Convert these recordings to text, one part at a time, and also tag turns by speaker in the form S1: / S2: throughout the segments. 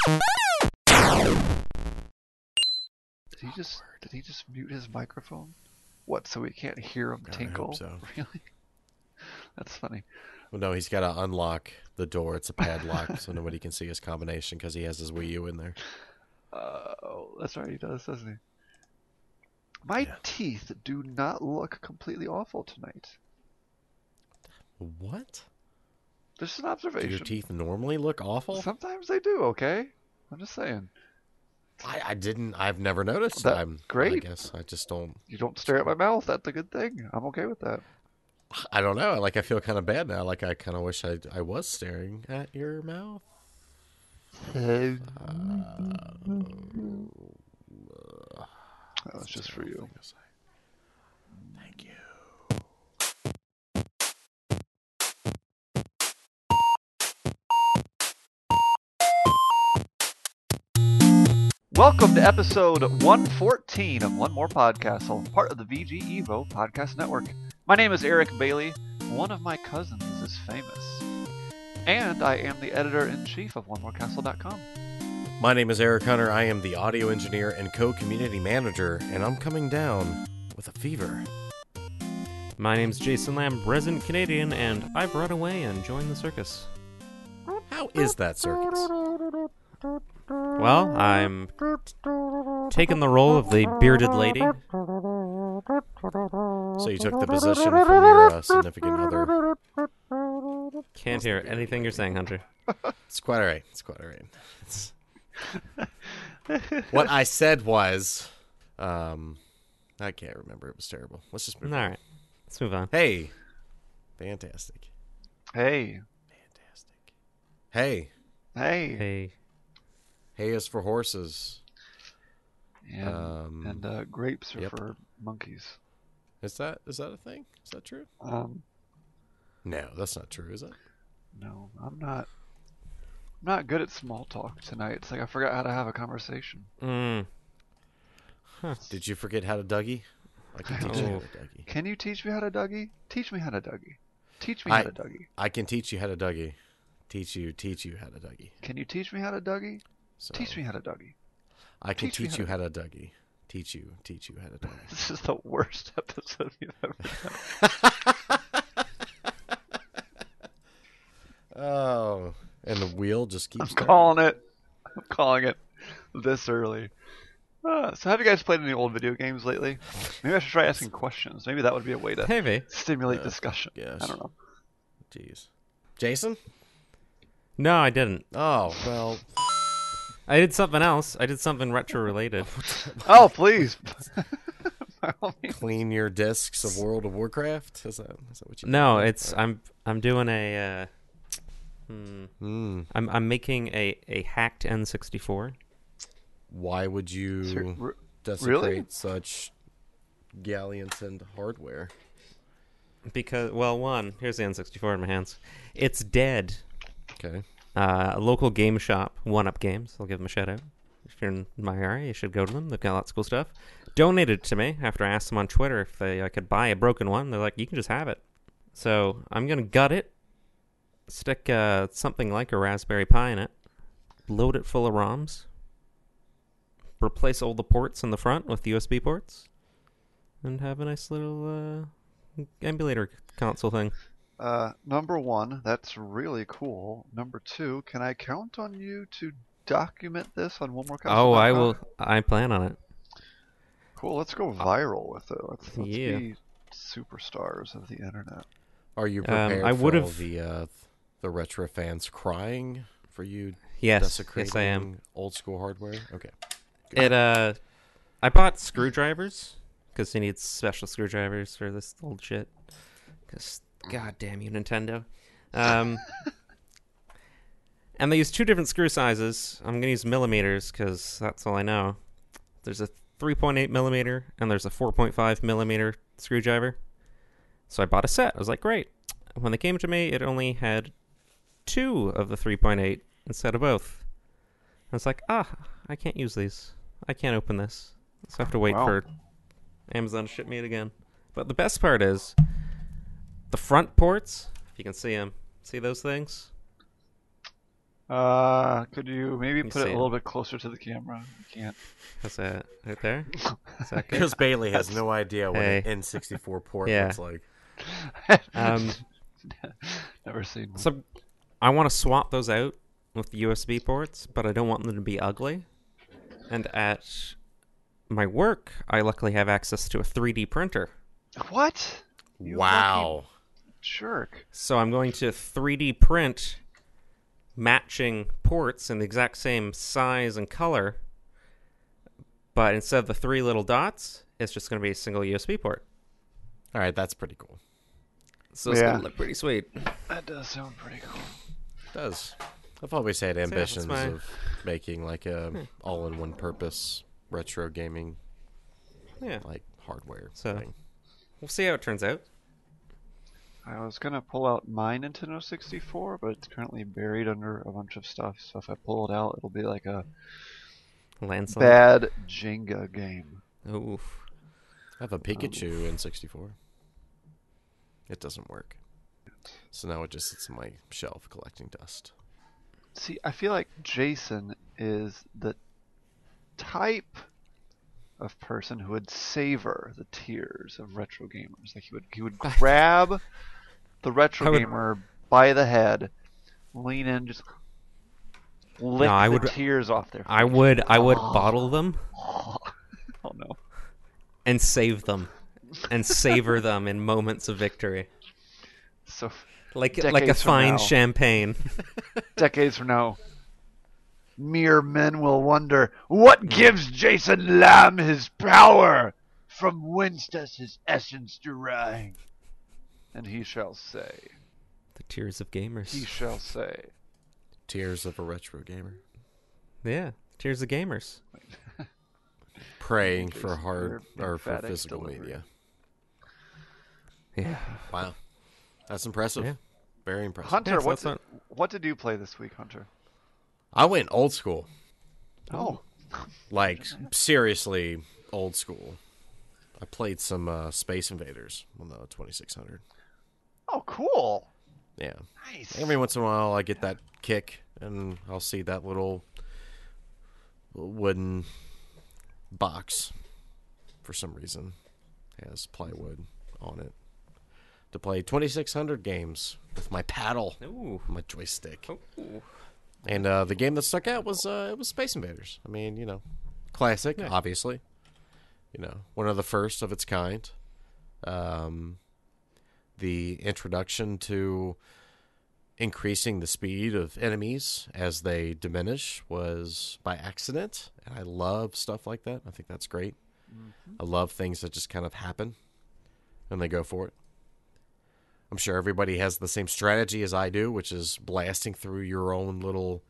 S1: Did he just mute his microphone? What, so we can't hear him tinkle? I
S2: hope so.
S1: Really? That's funny.
S2: Well, no, he's got to unlock the door. It's a padlock, so nobody can see his combination because he has his Wii U in there.
S1: Oh, that's right, he does, doesn't he? My teeth do not look completely awful tonight.
S2: What?
S1: Just an observation.
S2: Do your teeth normally look awful?
S1: Sometimes they do, okay? I'm just saying.
S2: I've never noticed.
S1: That's great.
S2: I guess I just don't.
S1: You don't stare at my mouth. That's a good thing. I'm okay with that.
S2: I don't know. Like, I feel kind of bad now. Like, I kind of wish I was staring at your mouth.
S1: That was just for you.
S2: Thank you.
S1: Welcome to episode 114 of One More Podcastle, part of the VG Evo Podcast Network. My name is Eric Bailey. One of my cousins is famous. And I am the editor-in-chief of OneMoreCastle.com.
S2: My name is Eric Hunter. I am the audio engineer and co-community manager, and I'm coming down with a fever.
S3: My name's Jason Lamb, resident Canadian, and I've run away and joined the circus.
S2: How is that circus?
S3: Well, I'm taking the role of the bearded lady.
S2: So you took the position from your significant other.
S3: Can't hear anything you're saying, Hunter.
S2: It's quite alright. It's quite alright. What I said was, I can't remember. It was terrible. Let's just move on.
S3: All right, let's move on.
S2: Hey, fantastic.
S1: Hey.
S2: Fantastic. Hey.
S1: Hey.
S3: Hey.
S2: Hay is for horses.
S1: And grapes are for monkeys.
S2: Is that a thing? Is that true? No, that's not true, is it?
S1: No, I'm not good at small talk tonight. It's like I forgot how to have a conversation.
S3: Huh.
S2: Did you forget how to Dougie? I can teach you how to Dougie.
S1: Can you teach me how to Dougie? Teach me how to Dougie. Teach me how to Dougie.
S2: I can teach you how to Dougie. Teach you how to Dougie.
S1: Can you teach me how to Dougie?
S2: So,
S1: teach me how to Dougie.
S2: I can teach you how to Dougie. Teach you how to Dougie.
S1: This is the worst episode you've ever done.
S2: Oh, and the wheel just keeps
S1: I'm calling it this early. So have you guys played any old video games lately? Maybe I should try asking questions. Maybe that would be a way to
S3: Maybe.
S1: stimulate discussion.
S2: Gosh.
S1: I don't know.
S2: Jeez. Jason?
S3: No, I didn't.
S2: Oh, well.
S3: I did something else. I did something retro-related.
S1: Oh, please.
S2: Clean your discs of World of Warcraft? Is that what you
S3: No,
S2: do?
S3: it's I'm doing a I'm making a hacked N64.
S2: Why would you desecrate such galleons and hardware?
S3: Because, well, one, here's the N64 in my hands. It's dead.
S2: Okay.
S3: A local game shop, One Up Games. I'll give them a shout out. If you're in my area, you should go to them. They've got lots of cool stuff. Donated to me after I asked them on Twitter if I could buy a broken one. They're like, you can just have it. So I'm going to gut it, stick something like a Raspberry Pi in it, load it full of ROMs, replace all the ports in the front with USB ports, and have a nice little emulator console thing.
S1: Number one, that's really cool. Number two, can I count on you to document this on One More Castle?
S3: Oh, I will. I plan on it.
S1: Cool. Let's go viral with it. Let's
S3: Yeah.
S1: be superstars of the internet.
S2: Are you prepared
S3: I
S2: for
S3: would've-
S2: all the retro fans crying for you
S3: Yes,
S2: desecrating
S3: yes, I am.
S2: old school hardware? Okay.
S3: I bought screwdrivers because you need special screwdrivers for this old shit. Because god damn you, Nintendo. And they use two different screw sizes. I'm gonna use millimeters because that's all I know. There's a 3.8 millimeter and there's a 4.5 millimeter screwdriver. So I bought a set. I was like, great. When they came to me, it only had two of the 3.8 instead of both. I was like, I can't use these. I can't open this. So I have to wait for Amazon to ship me it again. But the best part is the front ports, if you can see them. See those things?
S1: Could you maybe
S3: me
S1: put it
S3: see
S1: a
S3: it.
S1: little bit closer to the camera? I can't.
S3: Is that right there? Is that good?
S2: Because Bailey has no idea what
S3: Hey.
S2: an N64 port
S3: Yeah.
S2: looks like.
S1: Never seen one.
S3: So I want to swap those out with USB ports, but I don't want them to be ugly. And at my work, I luckily have access to a 3D printer.
S1: What? You
S2: Wow.
S1: Jerk.
S3: So I'm going to 3D print matching ports in the exact same size and color, but instead of the 3 little dots, it's just going to be a single USB port.
S2: All right, that's pretty cool.
S3: So it's
S1: Yeah.
S3: going to look pretty sweet.
S1: That does sound pretty cool.
S2: It does. I've always had
S3: that's
S2: ambitions
S3: my-
S2: of making like a all-in-one purpose retro gaming
S3: Yeah.
S2: like hardware
S3: So-
S2: thing.
S3: We'll see how it turns out.
S1: I was gonna pull out my Nintendo 64, but it's currently buried under a bunch of stuff. So if I pull it out, it'll be like a
S3: Landslide.
S1: bad Jenga game.
S3: Oof.
S2: I have a Pikachu in 64. It doesn't work. So now it just sits in my shelf collecting dust.
S1: See, I feel like Jason is the type of person who would savor the tears of retro gamers. Like he would grab the retro
S3: I would-
S1: gamer by the head, lean in, just lick
S3: I
S1: the
S3: would-
S1: tears off their face.
S3: I would bottle them
S1: Oh no.
S3: and save them and savor them in moments of victory.
S1: So
S3: Like a
S1: Decades from
S3: fine
S1: now.
S3: champagne.
S1: decades from now, mere men will wonder, what gives Jason Lamb his power? From whence does his essence derive? And he shall say,
S3: The tears of gamers.
S1: he shall say.
S2: Tears of a retro gamer.
S3: Yeah, tears of gamers.
S2: Praying for
S1: Jason,
S2: hard
S1: your
S2: or for
S1: emphatic
S2: physical
S1: delivery.
S2: media.
S3: Yeah.
S2: Wow. That's impressive.
S3: Yeah.
S2: Very impressive.
S1: Hunter,
S3: Yeah, so that's
S1: what did you play this week, Hunter?
S2: I went old school.
S1: Oh,
S2: Like, seriously old school. I played some Space Invaders on the 2600.
S1: oh, cool.
S2: Yeah.
S1: Nice.
S2: Every once in a while, I get that kick, and I'll see that little wooden box for some reason. It has plywood on it to play 2600 games with my paddle,
S3: Ooh.
S2: my joystick.
S3: Ooh.
S2: And the game that stuck out was it was Space Invaders. I mean, you know, classic,
S3: Yeah.
S2: obviously. You know, one of the first of its kind. The introduction to increasing the speed of enemies as they diminish was by accident, and I love stuff like that. I think that's great. I love things that just kind of happen and they go for it. I'm sure everybody has the same strategy as I do, which is blasting through your own little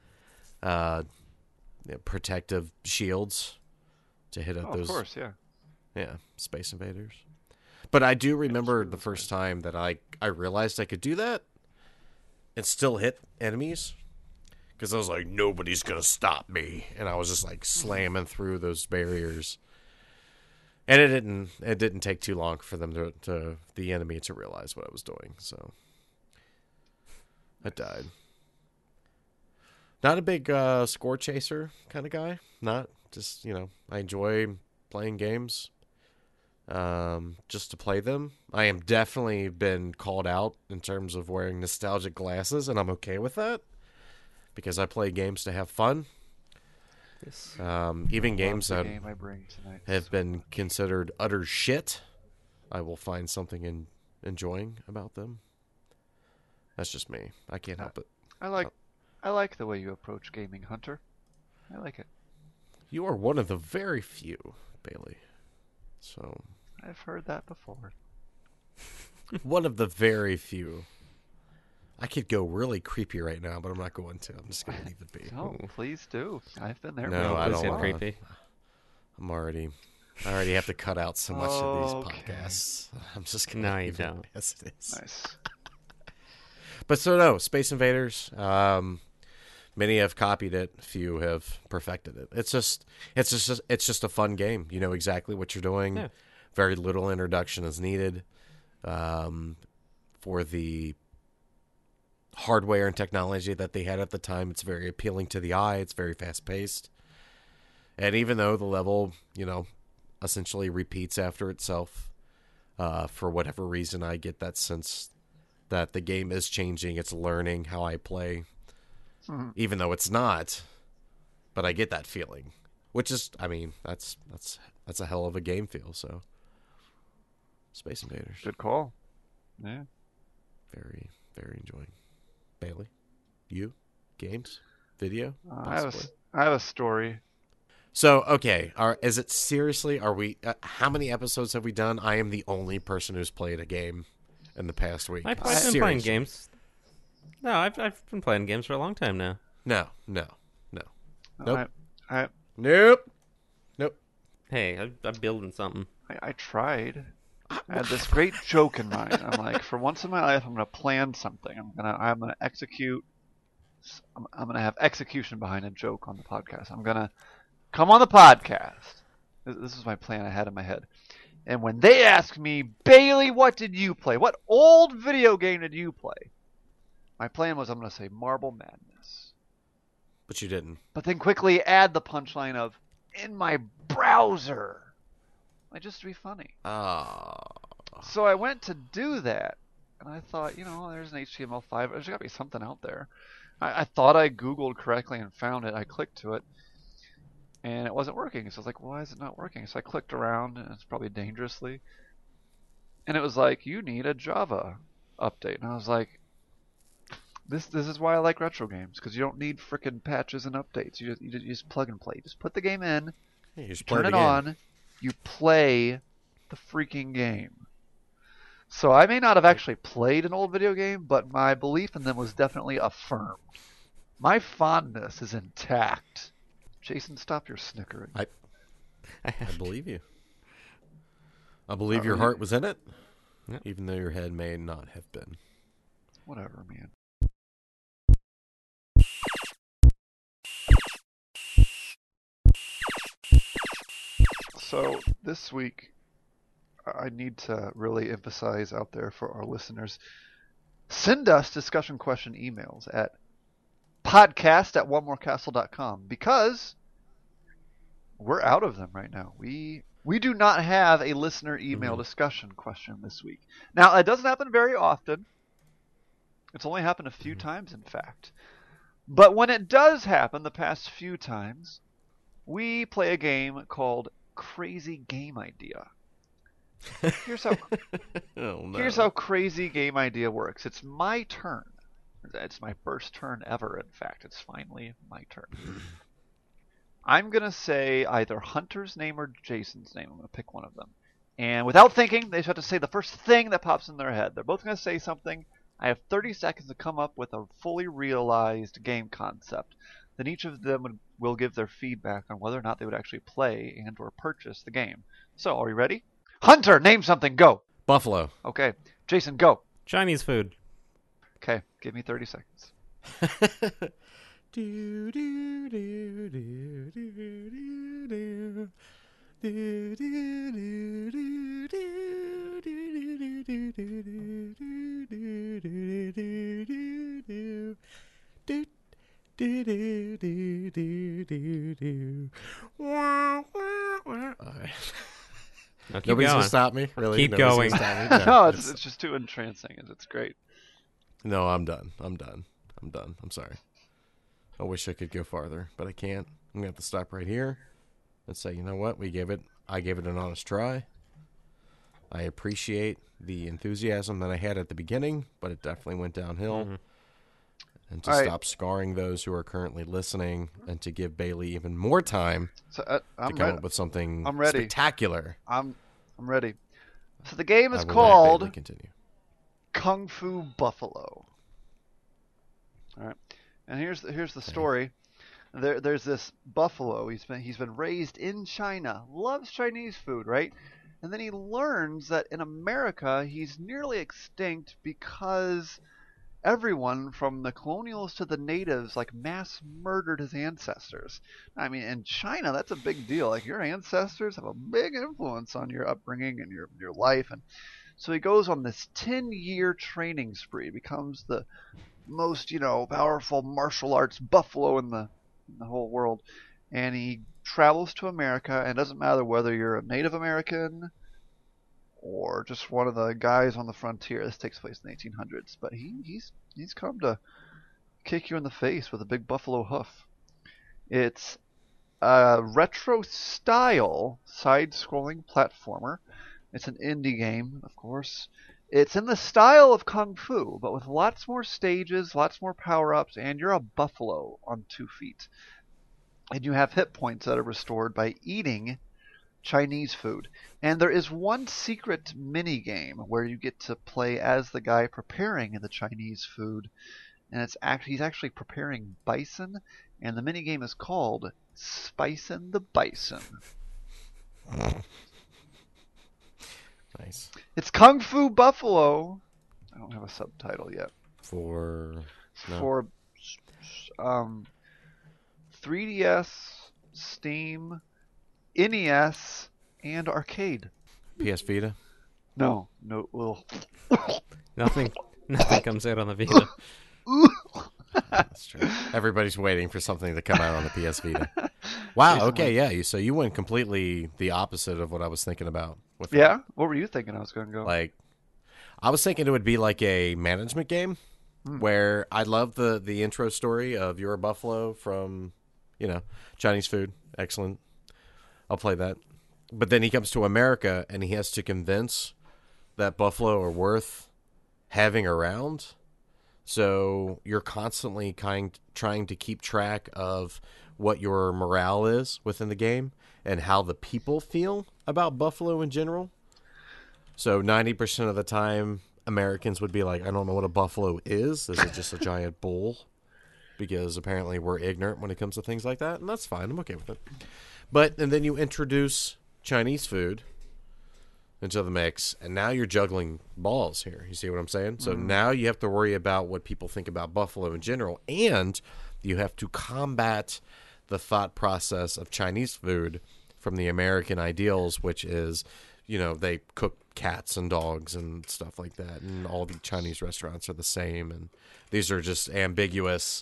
S2: protective shields to hit at
S1: Oh, of
S2: those
S1: course, yeah.
S2: Space Invaders. But I do remember
S1: true,
S2: the
S1: that's
S2: first time that I realized I could do that and still hit enemies. Because I was like, nobody's going to stop me. And I was just like slamming through those barriers. And it didn't take too long for them to the enemy to realize what I was doing. So I died. Not a big score chaser kind of guy. Not just, you know, I enjoy playing games just to play them. I am definitely been called out in terms of wearing nostalgic glasses, and I'm okay with that because I play games to have fun.
S3: Yes.
S2: Even
S1: Love
S2: games
S1: the
S2: that
S1: game I bring tonight.
S2: have been considered utter shit, I will find something enjoying about them. That's just me. I can't help it.
S1: I like the way you approach gaming, Hunter. I like it.
S2: You are one of the very few, Bailey. So,
S1: I've heard that before.
S2: one of the very few. I could go really creepy right now, but I'm not going to. I'm just going to leave it be.
S1: No, please do. I've been there.
S2: No,
S1: before.
S2: I
S3: Please
S2: don't
S3: get
S2: wanna.
S3: creepy.
S2: I already have to cut out so much of these
S1: Okay.
S2: podcasts. I'm just going
S3: No,
S2: to
S3: you
S2: leave it
S3: don't.
S2: as it is.
S1: Nice.
S2: But so no, Space Invaders. Many have copied it. Few have perfected it. It's just a fun game. You know exactly what you're doing.
S3: Yeah.
S2: Very little introduction is needed. For the hardware and technology that they had at the time. It's very appealing to the eye. It's very fast paced. And even though the level, essentially repeats after itself, for whatever reason, I get that sense that the game is changing. It's learning how I play, even though it's not. But I get that feeling, which is, that's a hell of a game feel. So, Space Invaders,
S1: Good call. Yeah.
S2: very, very enjoying. Bailey, you, games, video,
S1: I
S2: possibly.
S1: have a story.
S2: So, okay, is it seriously? Are we? How many episodes have we done? I am the only person who's played a game in the past week.
S3: I've been playing
S2: Seriously.
S3: games. No, I've been playing games for a long time now.
S2: No. Nope.
S1: I
S2: Nope.
S3: Hey, I'm building something.
S1: I tried. I had this great joke in mind. I'm like, for once in my life, I'm gonna plan something. I'm gonna execute. I'm gonna have execution behind a joke on the podcast. I'm gonna come on the podcast. This is my plan I had in my head. And when they ask me, Bailey, what did you play? What old video game did you play? My plan was I'm gonna say Marble Madness,
S2: But you didn't.
S1: but then quickly add the punchline of in my browser. Like, just to be funny. So I went to do that, and I thought, there's an HTML5. There's got to be something out there. I thought I Googled correctly and found it. I clicked to it, and it wasn't working. So I was like, why is it not working? So I clicked around, and it's probably dangerously. And it was like, you need a Java update. And I was like, this is why I like retro games, because you don't need frickin' patches and updates. You just plug and play. You just put the game in,
S2: Hey, you just
S1: turn
S2: play
S1: it
S2: the game.
S1: on, you play the freaking game. So I may not have actually played an old video game, but my belief in them was definitely affirmed. My fondness is intact. Jason, stop your snickering.
S2: I believe you. I believe your
S1: really?
S2: heart was in it,
S3: Yeah.
S2: even though your head may not have been.
S1: Whatever, man. So this week, I need to really emphasize out there for our listeners, send us discussion question emails at podcast@onemorecastle.com, because we're out of them right now. We do not have a listener email discussion question this week. Now, it doesn't happen very often. It's only happened a few times, in fact. But when it does happen, the past few times, we play a game called Crazy Game Idea. Here's how
S2: Oh, no.
S1: Here's how Crazy Game Idea works. It's my turn. It's my first turn ever, in fact. It's finally my turn. I'm going to say either Hunter's name or Jason's name. I'm going to pick one of them. And without thinking, they just have to say the first thing that pops in their head. They're both going to say something. I have 30 seconds to come up with a fully realized game concept. Then each of them will give their feedback on whether or not they would actually play and or purchase the game. So, are you ready? Hunter, name something. Go.
S2: Buffalo.
S1: Okay. Jason, go.
S3: Chinese food.
S1: Okay. Give me 30 seconds.
S2: Do, do, do, do, do, do, do. Do, do, do, do, do, do, do, do, do, do, do, do, do, do, do. Do, do, do, do, do, do, do. Wah, wah, wah. All right.
S3: No, keep
S2: Nobody's
S3: going.
S2: gonna stop me. Really?
S3: Keep
S2: Nobody's
S3: going.
S2: gonna stop me?
S1: No,
S2: No,
S1: it's just too entrancing. It's great.
S2: no, I'm done. I'm sorry. I wish I could go farther, but I can't. I'm gonna have to stop right here and say, you know what? I gave it an honest try. I appreciate the enthusiasm that I had at the beginning, but it definitely went downhill.
S3: Mm-hmm.
S2: And to
S1: All right.
S2: stop scarring those who are currently listening, and to give Bailey even more time
S1: So
S2: to
S1: I'm
S2: come
S1: ready.
S2: up with something
S1: I'm ready.
S2: spectacular.
S1: I'm ready. So the game is
S2: I will let
S1: called
S2: Bailey continue.
S1: Kung Fu Buffalo. All right, and here's the story. There's this buffalo. He's been raised in China. Loves Chinese food, right? And then he learns that in America he's nearly extinct because everyone from the colonials to the natives like mass murdered his ancestors. I mean, in China that's a big deal. Like, your ancestors have a big influence on your upbringing and your life. And So he goes on this 10-year training spree, becomes the most, powerful martial arts buffalo in the whole world. And he travels to America, and it doesn't matter whether you're a Native American or just one of the guys on the frontier. This takes place in the 1800s, but he's come to kick you in the face with a big buffalo hoof. It's a retro-style side-scrolling platformer. It's an indie game, of course. It's in the style of Kung Fu, but with lots more stages, lots more power-ups, and you're a buffalo on 2 feet. And you have hit points that are restored by eating Chinese food. And there is one secret mini game where you get to play as the guy preparing the Chinese food, and he's actually preparing bison, and the mini game is called Spicin' the Bison.
S2: Nice.
S1: It's Kung Fu Buffalo. I don't have a subtitle yet.
S2: For
S1: 3DS, Steam, NES, and arcade.
S2: PS Vita.
S1: No. Well,
S3: Nothing comes out on the Vita.
S2: That's true. Everybody's waiting for something to come out on the PS Vita. Wow. Okay. Yeah. So you went completely the opposite of what I was thinking about. With
S1: yeah. What were you thinking I was going to go?
S2: Like, I was thinking it would be like a management game where I love the intro story of you're a buffalo from, Chinese food. Excellent. I'll play that. But then he comes to America and he has to convince that buffalo are worth having around. So you're constantly trying to keep track of what your morale is within the game and how the people feel about buffalo in general. So 90% of the time, Americans would be like, I don't know what a buffalo is. Is it just a giant bull? Because apparently we're ignorant when it comes to things like that. And that's fine. I'm okay with it. And then you introduce Chinese food into the mix, and now you're juggling balls here. You see what I'm saying? So now you have to worry about what people think about buffalo in general, and you have to combat the thought process of Chinese food from the American ideals, which is, they cook cats and dogs and stuff like that, and all the Chinese restaurants are the same, and these are just ambiguous,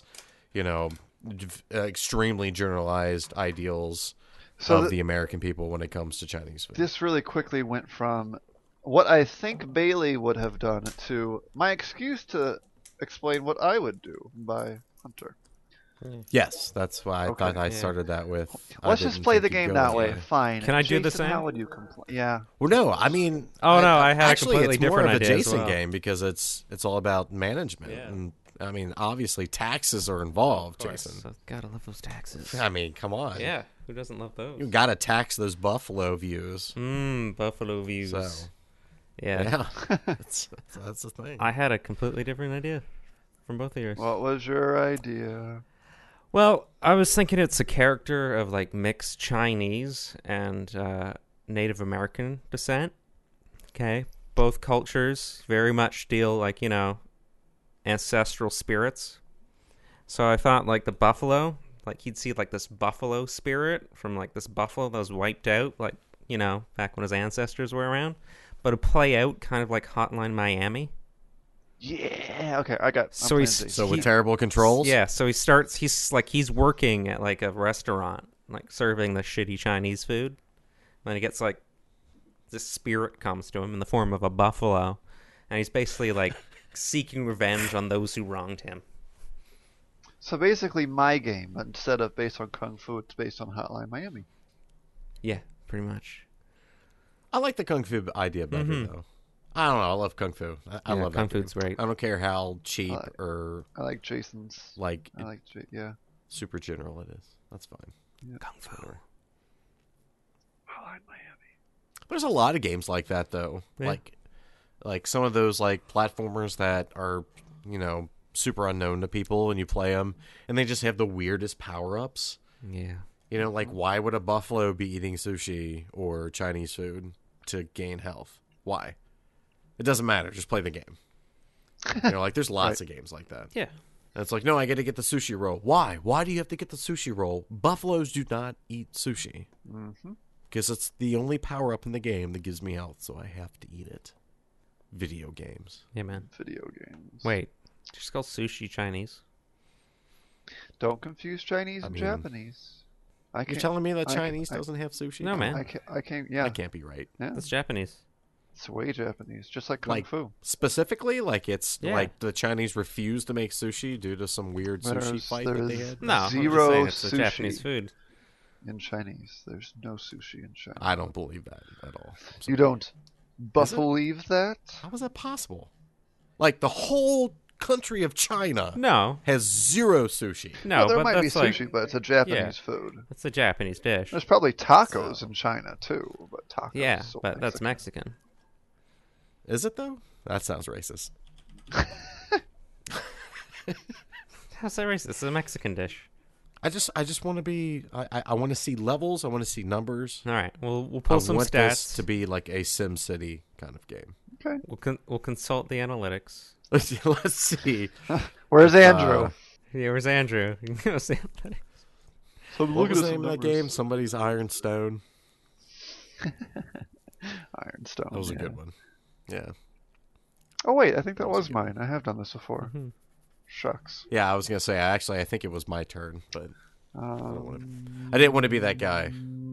S2: extremely generalized ideals of the American people when it comes to Chinese food.
S1: This really quickly went from what I think Bailey would have done to my excuse to explain what I would do by Hunter.
S2: Yes, that's why I thought I started that with.
S1: Let's just play the game that way. Fine.
S3: Can I do the
S1: Jason,
S3: same?
S1: How would you complain? Yeah.
S2: Well, no, I mean.
S3: I had
S2: actually,
S3: a completely
S2: it's more
S3: different
S2: of a
S3: idea as
S2: Jason
S3: well.
S2: game because it's all about management.
S3: Yeah.
S2: And I mean, obviously, taxes are involved,
S3: Of course.
S2: Jason.
S3: So, gotta love those taxes.
S2: I mean, come on.
S3: Yeah, who doesn't love those?
S2: You gotta tax those buffalo views.
S3: Buffalo views.
S2: So,
S3: Yeah.
S2: that's the thing.
S3: I had a completely different idea from both of yours.
S1: What was your idea?
S3: Well, I was thinking it's a character of like mixed Chinese and Native American descent. Okay. Both cultures very much deal like, ancestral spirits. So I thought like the buffalo, like he'd see like this buffalo spirit from like this buffalo that was wiped out, like, back when his ancestors were around. But it'd play out kind of like Hotline Miami.
S1: Yeah. Okay, I got.
S3: So
S1: I'm
S3: he's-
S1: playing
S2: So
S1: Jason.
S2: with terrible controls?
S3: Yeah, so he's working at like a restaurant, like serving the shitty Chinese food. And he gets like this spirit comes to him in the form of a buffalo, and he's basically like seeking revenge on those who wronged him.
S1: So basically, my game, but instead of based on Kung Fu, it's based on Hotline Miami.
S3: Yeah, pretty much.
S2: I like the Kung Fu idea better, though. I don't know. I love Kung Fu. I love
S3: Kung
S2: that
S3: Fu's
S2: game.
S3: great.
S2: I don't care how cheap or
S1: I like Jason's.
S2: like
S1: Yeah.
S2: super general it is. That's fine.
S3: Kung Fu.
S1: Hotline Miami.
S2: There's a lot of games like that though.
S3: Yeah.
S2: Like some of those like platformers that are, super unknown to people and you play them and they just have the weirdest power-ups.
S3: Yeah.
S2: Like why would a buffalo be eating sushi or Chinese food to gain health? Why? It doesn't matter. Just play the game. Like there's lots of games like that.
S3: Yeah.
S2: And it's like, no, I got to get the sushi roll. Why? Why do you have to get the sushi roll? Buffaloes do not eat sushi.
S1: Mm-hmm.
S2: Because it's the only power up in the game that gives me health, so I have to eat it. video games.
S3: Yeah, man.
S1: Video games.
S3: Wait, just call sushi Chinese.
S1: Don't confuse Chinese and
S2: mean,
S1: Japanese. I
S2: You're
S1: can't.
S2: telling me that
S1: I-
S2: Chinese
S1: I-
S2: doesn't have sushi?
S3: No, man.
S1: I can't. Yeah,
S2: That can't be right.
S1: yeah.
S3: That's Japanese.
S1: It's way Japanese, just like kung
S2: Like,
S1: fu.
S2: Specifically, like it's
S3: Yeah.
S2: like the Chinese refused to make sushi due to some weird sushi
S1: There's-
S2: fight that they
S1: there's-
S2: had.
S3: No, I'm just
S1: Zero
S3: saying it's a
S1: sushi.
S3: Japanese food.
S1: In Chinese, there's no sushi in China.
S2: I don't believe that at all. I'm
S1: You
S2: sorry.
S1: don't
S2: Is it?
S1: believe that?
S2: How is that possible? Like the whole country of China
S3: No,
S2: has zero sushi.
S3: no,
S1: well, there
S3: but
S1: might be
S3: that's like
S1: sushi, but it's a Japanese food.
S3: that's a Japanese dish.
S1: There's probably tacos in China too, but tacos.
S3: Yeah,
S1: is so
S3: but that's Mexican.
S2: Is it though? That sounds racist.
S3: How's that racist? It's a Mexican dish.
S2: I just want to be. I want to see levels. I want to see numbers.
S3: All right, we'll
S2: I
S3: pull some
S2: want this
S3: stats.
S2: to be like a Sim City kind of game.
S1: Okay.
S3: We'll consult the analytics.
S2: Let's see.
S1: Where's Andrew?
S3: Here was Andrew. You can go see analytics.
S1: So
S2: What was the name of that game? Somebody's Ironstone.
S1: Ironstone.
S2: That was a
S1: yeah.
S2: good one. Yeah.
S1: Oh wait, I think that
S2: was a
S1: was
S2: good
S1: mine. I have done this before.
S3: Mhm.
S1: Shucks.
S2: Yeah, I was gonna say. I think it was my turn, but
S1: Um,
S2: I didn't want to be that guy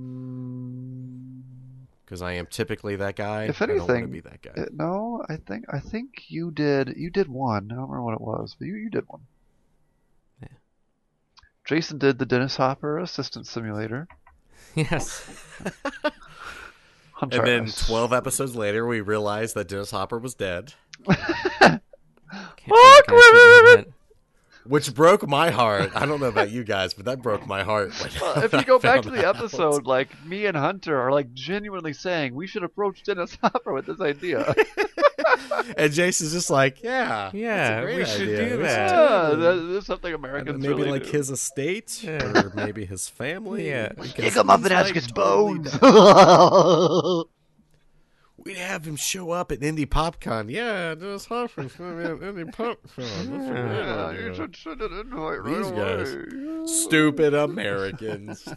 S2: because I am typically that guy.
S1: If
S2: I don't want to
S1: anything,
S2: be that guy.
S1: no, I think you did one. I don't remember what it was, but you did one.
S3: Yeah.
S1: Jason did the Dennis Hopper Assistant Simulator.
S3: Yes.
S1: Hunter
S2: And then
S1: S.
S2: 12 episodes later, we realized that Dennis Hopper was dead,
S3: Can't
S1: Fuck
S3: believe I shouldn't have hit.
S2: which broke my heart. I don't know about you guys, but that broke my heart.
S1: If you go back to the episode, like me and Hunter are like genuinely saying we should approach Dennis Hopper with this idea.
S2: And Jason's just like, yeah,
S3: Yeah,
S2: that's a great
S3: we should
S2: idea.
S3: do
S2: We
S3: that.
S1: Yeah,
S2: do it."
S1: that's something
S2: And
S1: Americans
S2: then maybe
S1: really
S2: like
S1: do.
S2: his estate,
S3: Yeah.
S2: or maybe his family.
S3: Yeah.
S2: Because
S1: Kick him up
S2: he's,
S1: and ask
S2: like,
S1: his
S2: totally
S1: bones.
S2: down. We'd have him show up at Indie PopCon. Yeah, Dennis Hopper's going to be at Indie PopCon. That's a great
S1: Yeah,
S2: idea.
S1: you should send an invite right
S2: These guys.
S1: away.
S2: Stupid Americans.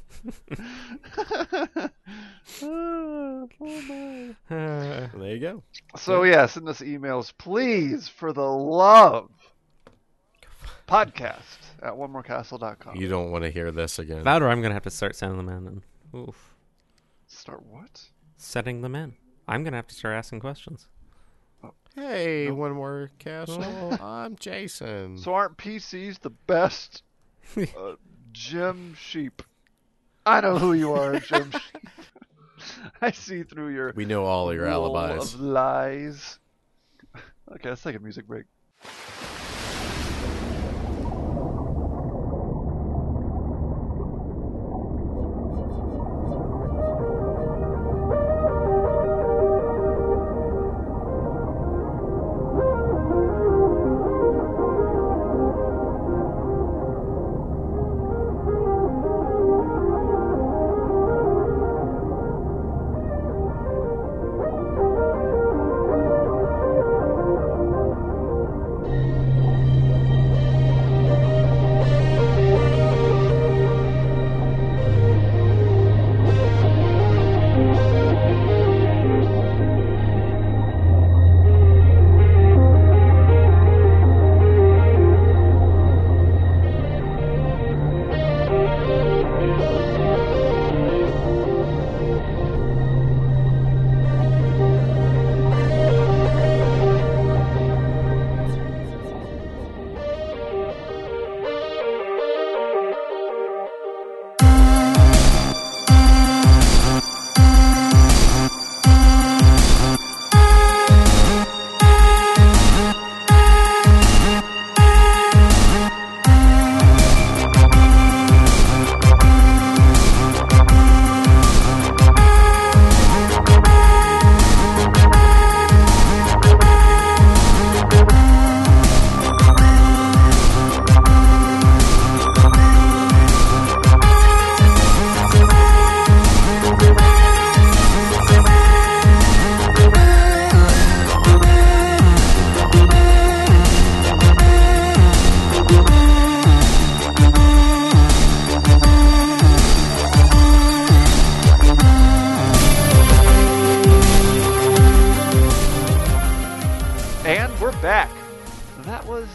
S2: There you go.
S1: So yeah, send us emails, please, for the love. Podcast at onemorecastle.com.
S2: You don't want to hear this again.
S3: Louder, I'm gonna have to start sending them in. And oof,
S1: Start what?
S3: setting them in. I'm gonna have to start asking questions.
S2: Hey, one more castle. I'm Jason.
S1: So aren't PCs the best? Jim Sheep. I know who you are, Jim Sheep. I see through your
S2: We know all your
S1: wall
S2: alibis.
S1: of lies. Okay, let's take a music break.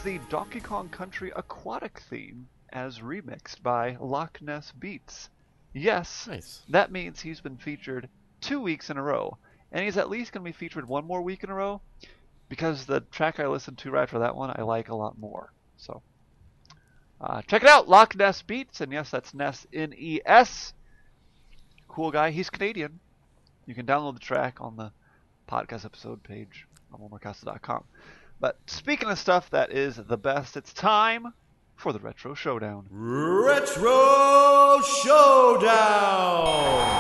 S1: the Donkey Kong Country Aquatic theme as remixed by Loch Ness Beats. Yes,
S2: Nice.
S1: that means he's been featured 2 weeks in a row, and he's at least going to be featured one more week in a row, because the track I listened to right after that one I like a lot more. So check it out, Loch Ness Beats, and yes, that's Ness, N-E-S. Cool guy. He's Canadian. You can download the track on the podcast episode page on onemorecastle.com. But speaking of stuff that is the best, it's time for the Retro Showdown.
S2: Retro Showdown!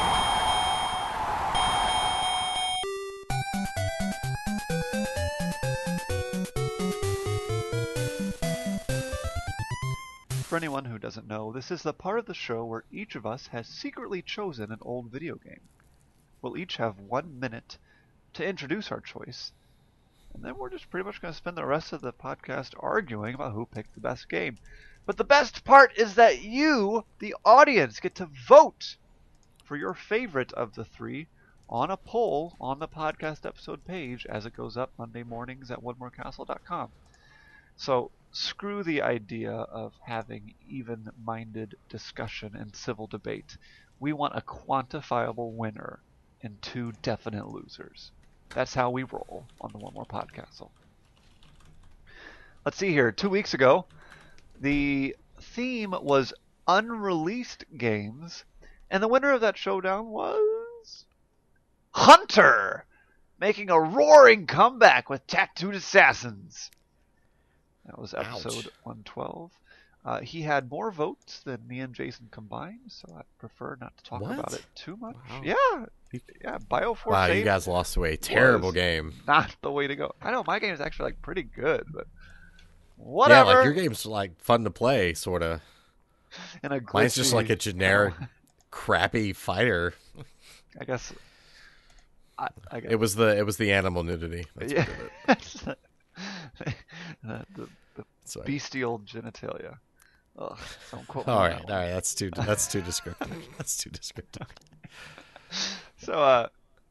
S1: For anyone who doesn't know, this is the part of the show where each of us has secretly chosen an old video game. We'll each have 1 minute to introduce our choice, and then we're just pretty much going to spend the rest of the podcast arguing about who picked the best game. But the best part is that you, the audience, get to vote for your favorite of the three on a poll on the podcast episode page as it goes up Monday mornings at onemorecastle.com. So screw the idea of having even-minded discussion and civil debate. We want a quantifiable winner and 2 definite losers. That's how we roll on the One More Podcastle. Let's see here. 2 weeks ago, the theme was unreleased games, and the winner of that showdown was Hunter, making a roaring comeback with Tattooed Assassins. That was episode 112. He had more votes than me and Jason combined, so I prefer not to talk about it too much.
S3: Wow.
S1: Yeah, Bioforce.
S2: Wow, you
S1: Eight
S2: guys lost to a terrible
S1: was
S2: game.
S1: Not the way to go. I know my game is actually like pretty good, but whatever.
S2: Yeah, like your game's like fun to play, sort of.
S1: And a
S2: Mine's just
S1: glitchy-
S2: like a generic, crappy fighter.
S1: I guess. I guess.
S2: It was the animal nudity. That's
S1: Yeah.
S2: what did it.
S1: the
S2: Sorry.
S1: bestial genitalia. Ugh, don't quote me
S2: All
S1: on
S2: right,
S1: that
S2: all
S1: one.
S2: right. That's too descriptive. That's too descriptive.
S1: So,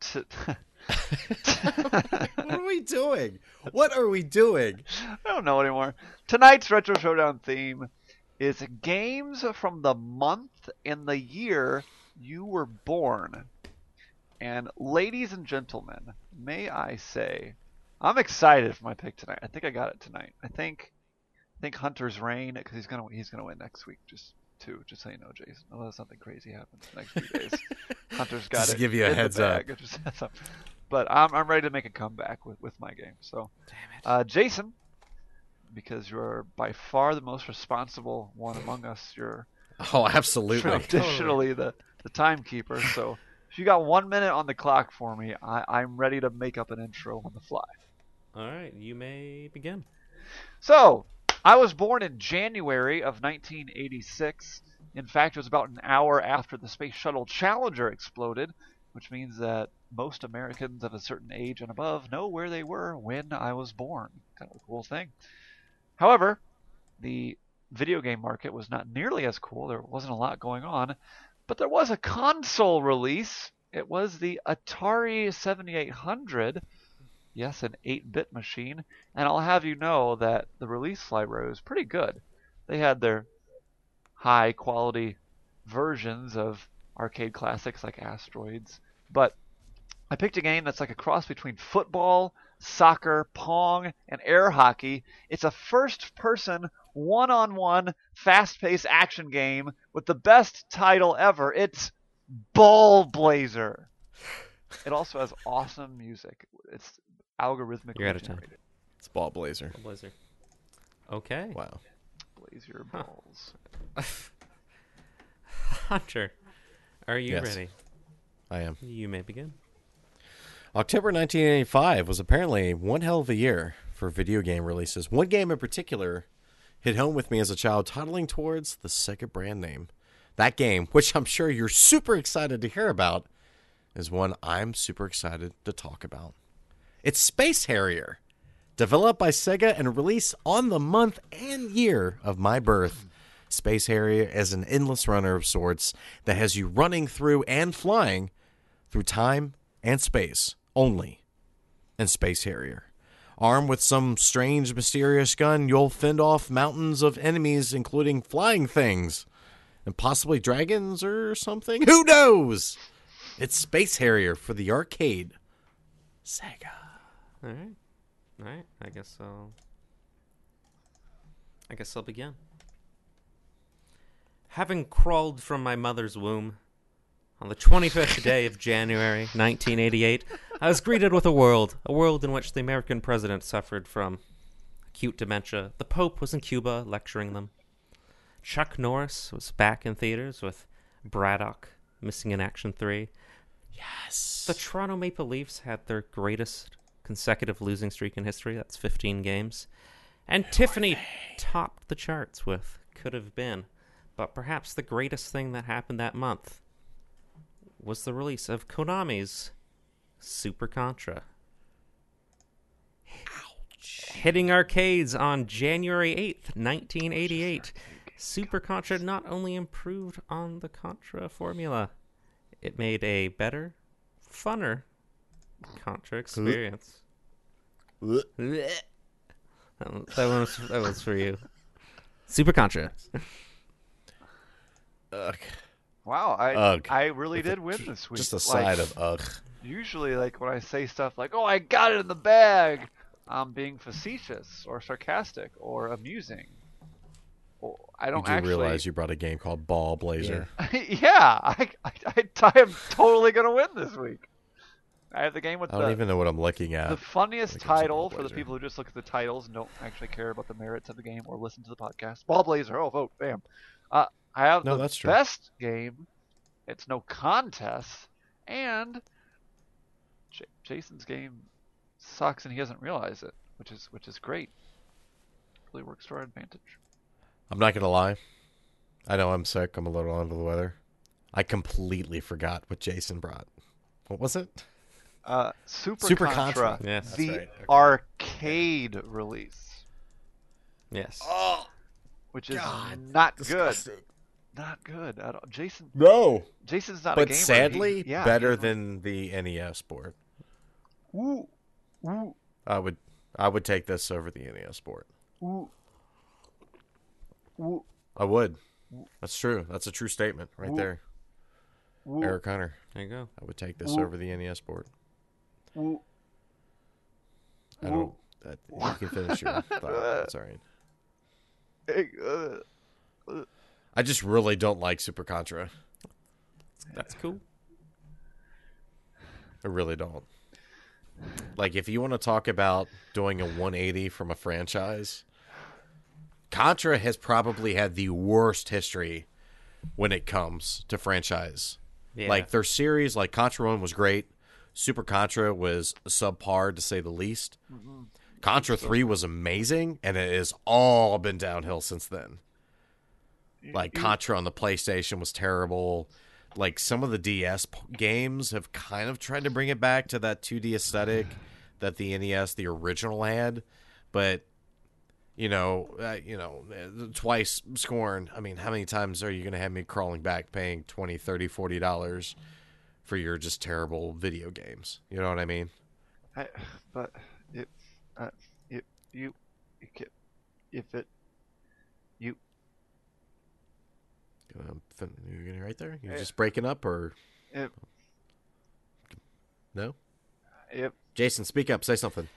S2: What are we doing? What are we doing?
S1: I don't know anymore. Tonight's Retro Showdown theme is games from the month and the year you were born. And ladies and gentlemen, may I say, I'm excited for my pick tonight. I think I got it tonight. I think Hunter's Reign, because he's gonna win next week. Just so you know, Jason. Unless something crazy happens the next few days. Hunter's got
S2: Just
S1: it.
S2: to give you a
S1: in the
S2: heads up.
S1: bag. Just heads up. But I'm ready to make a comeback with my game. So, Jason, because you're by far the most responsible one among us, you're
S2: Oh, absolutely.
S1: traditionally the timekeeper. So if you got 1 minute on the clock for me, I'm ready to make up an intro on the fly.
S3: All right, you may begin.
S1: So, I was born in January of 1986. In fact, it was about an hour after the Space Shuttle Challenger exploded, which means that most Americans of a certain age and above know where they were when I was born. Kind of a cool thing. However, the video game market was not nearly as cool. There wasn't a lot going on, but there was a console release. It was the Atari 7800. Yes, an 8-bit machine. And I'll have you know that the release library was pretty good. They had their high-quality versions of arcade classics like Asteroids. But I picked a game that's like a cross between football, soccer, pong, and air hockey. It's a first-person, one-on-one, fast-paced action game with the best title ever. It's Ball Blazer. It also has awesome music. It's algorithmically
S3: You're out of time.
S1: generated.
S2: It's Ball Blazer.
S3: Blazer. Okay.
S2: Wow.
S1: Blaze your balls.
S3: Hunter, are you
S2: Yes.
S3: ready?
S2: I am.
S3: You may begin.
S2: October 1985 was apparently one hell of a year for video game releases. One game in particular hit home with me as a child, toddling towards the Sega brand name. That game, which I'm sure you're super excited to hear about, is one I'm super excited to talk about. It's Space Harrier, developed by Sega and released on the month and year of my birth. Space Harrier is an endless runner of sorts that has you running through and flying through time and space only in Space Harrier. armed with some strange, mysterious gun, you'll fend off mountains of enemies, including flying things. And possibly dragons or something? Who knows? It's Space Harrier for the arcade. Sega.
S3: All right. All right. I guess I'll begin. Having crawled from my mother's womb on the 25th day of January, 1988, I was greeted with a world in which the American president suffered from acute dementia. The Pope was in Cuba lecturing them. Chuck Norris was back in theaters with Braddock, Missing in Action 3.
S2: Yes.
S3: The Toronto Maple Leafs had their greatest consecutive losing streak in history. That's 15 games. And Tiffany topped the charts with Could Have Been. But perhaps the greatest thing that happened that month was the release of Konami's Super Contra. Ouch. Hitting arcades on January 8th, 1988. Super Contra not only improved on the Contra formula, it made a better, funner Contra experience. That was for you. Super Contra.
S2: Ugh.
S1: Wow,
S2: Ugh.
S1: I really did win this week.
S2: Just a side of ugh.
S1: Usually, like, when I say stuff like, oh, I got it in the bag, I'm being facetious or sarcastic or amusing. Well, I
S2: You
S1: don't
S2: do
S1: actually
S2: realize you brought a game called Ball Blazer.
S1: Yeah, I am totally going to win this week. I have the game with
S2: I don't even know what I'm looking at.
S1: the funniest
S2: when it comes to
S1: title
S2: Ball
S1: for the
S2: Blazer.
S1: people who just look at the titles and don't actually care about the merits of the game or listen to the podcast. Ball Blazer, oh, vote, bam. I have
S2: No,
S1: the
S2: that's true.
S1: best game. It's no contest, and Jason's game sucks and he doesn't realize it, which is great. Really works to our advantage.
S2: I'm not gonna lie. I know I'm sick. I'm a little under the weather. I completely forgot what Jason brought. What was it?
S1: Super Contra,
S2: Contra.
S3: Yes.
S1: the
S2: That's right. Okay.
S1: arcade release,
S3: Yes.
S2: Oh,
S1: which is
S2: God,
S1: not
S2: disgusting.
S1: good. Not good at all.
S2: No.
S1: Jason's not a
S2: But
S1: gamer.
S2: sadly,
S1: Yeah,
S2: better
S1: he-
S2: than the NES port.
S1: Ooh, ooh,
S2: I would take this over the NES port.
S1: ooh, ooh,
S2: I would. That's true. That's a true statement right
S1: Ooh.
S2: there.
S1: ooh,
S2: Eric Hunter.
S3: There you go.
S2: I would take this
S1: Ooh.
S2: over the NES port.
S1: ooh.
S2: I don't. You can finish your thought. It's all right.
S1: Hey,
S2: I just really don't like Super Contra.
S3: That's cool.
S2: I really don't. Like, if you want to talk about doing a 180 from a franchise, Contra has probably had the worst history when it comes to franchise.
S3: Yeah.
S2: Like, their series, like Contra 1 was great. Super Contra was subpar, to say the least. Contra 3 was amazing, and it has all been downhill since then. Like, Contra on the PlayStation was terrible. Like, some of the DS games have kind of tried to bring it back to that 2D aesthetic that the NES, the original, had. But, twice scorn. I mean, how many times are you going to have me crawling back paying $20, $30, $40 for your just terrible video games? You know what I mean?
S1: but if you
S2: You getting right there? You're just breaking up, or
S1: if
S2: no?
S1: if
S2: Jason, speak up. Say something.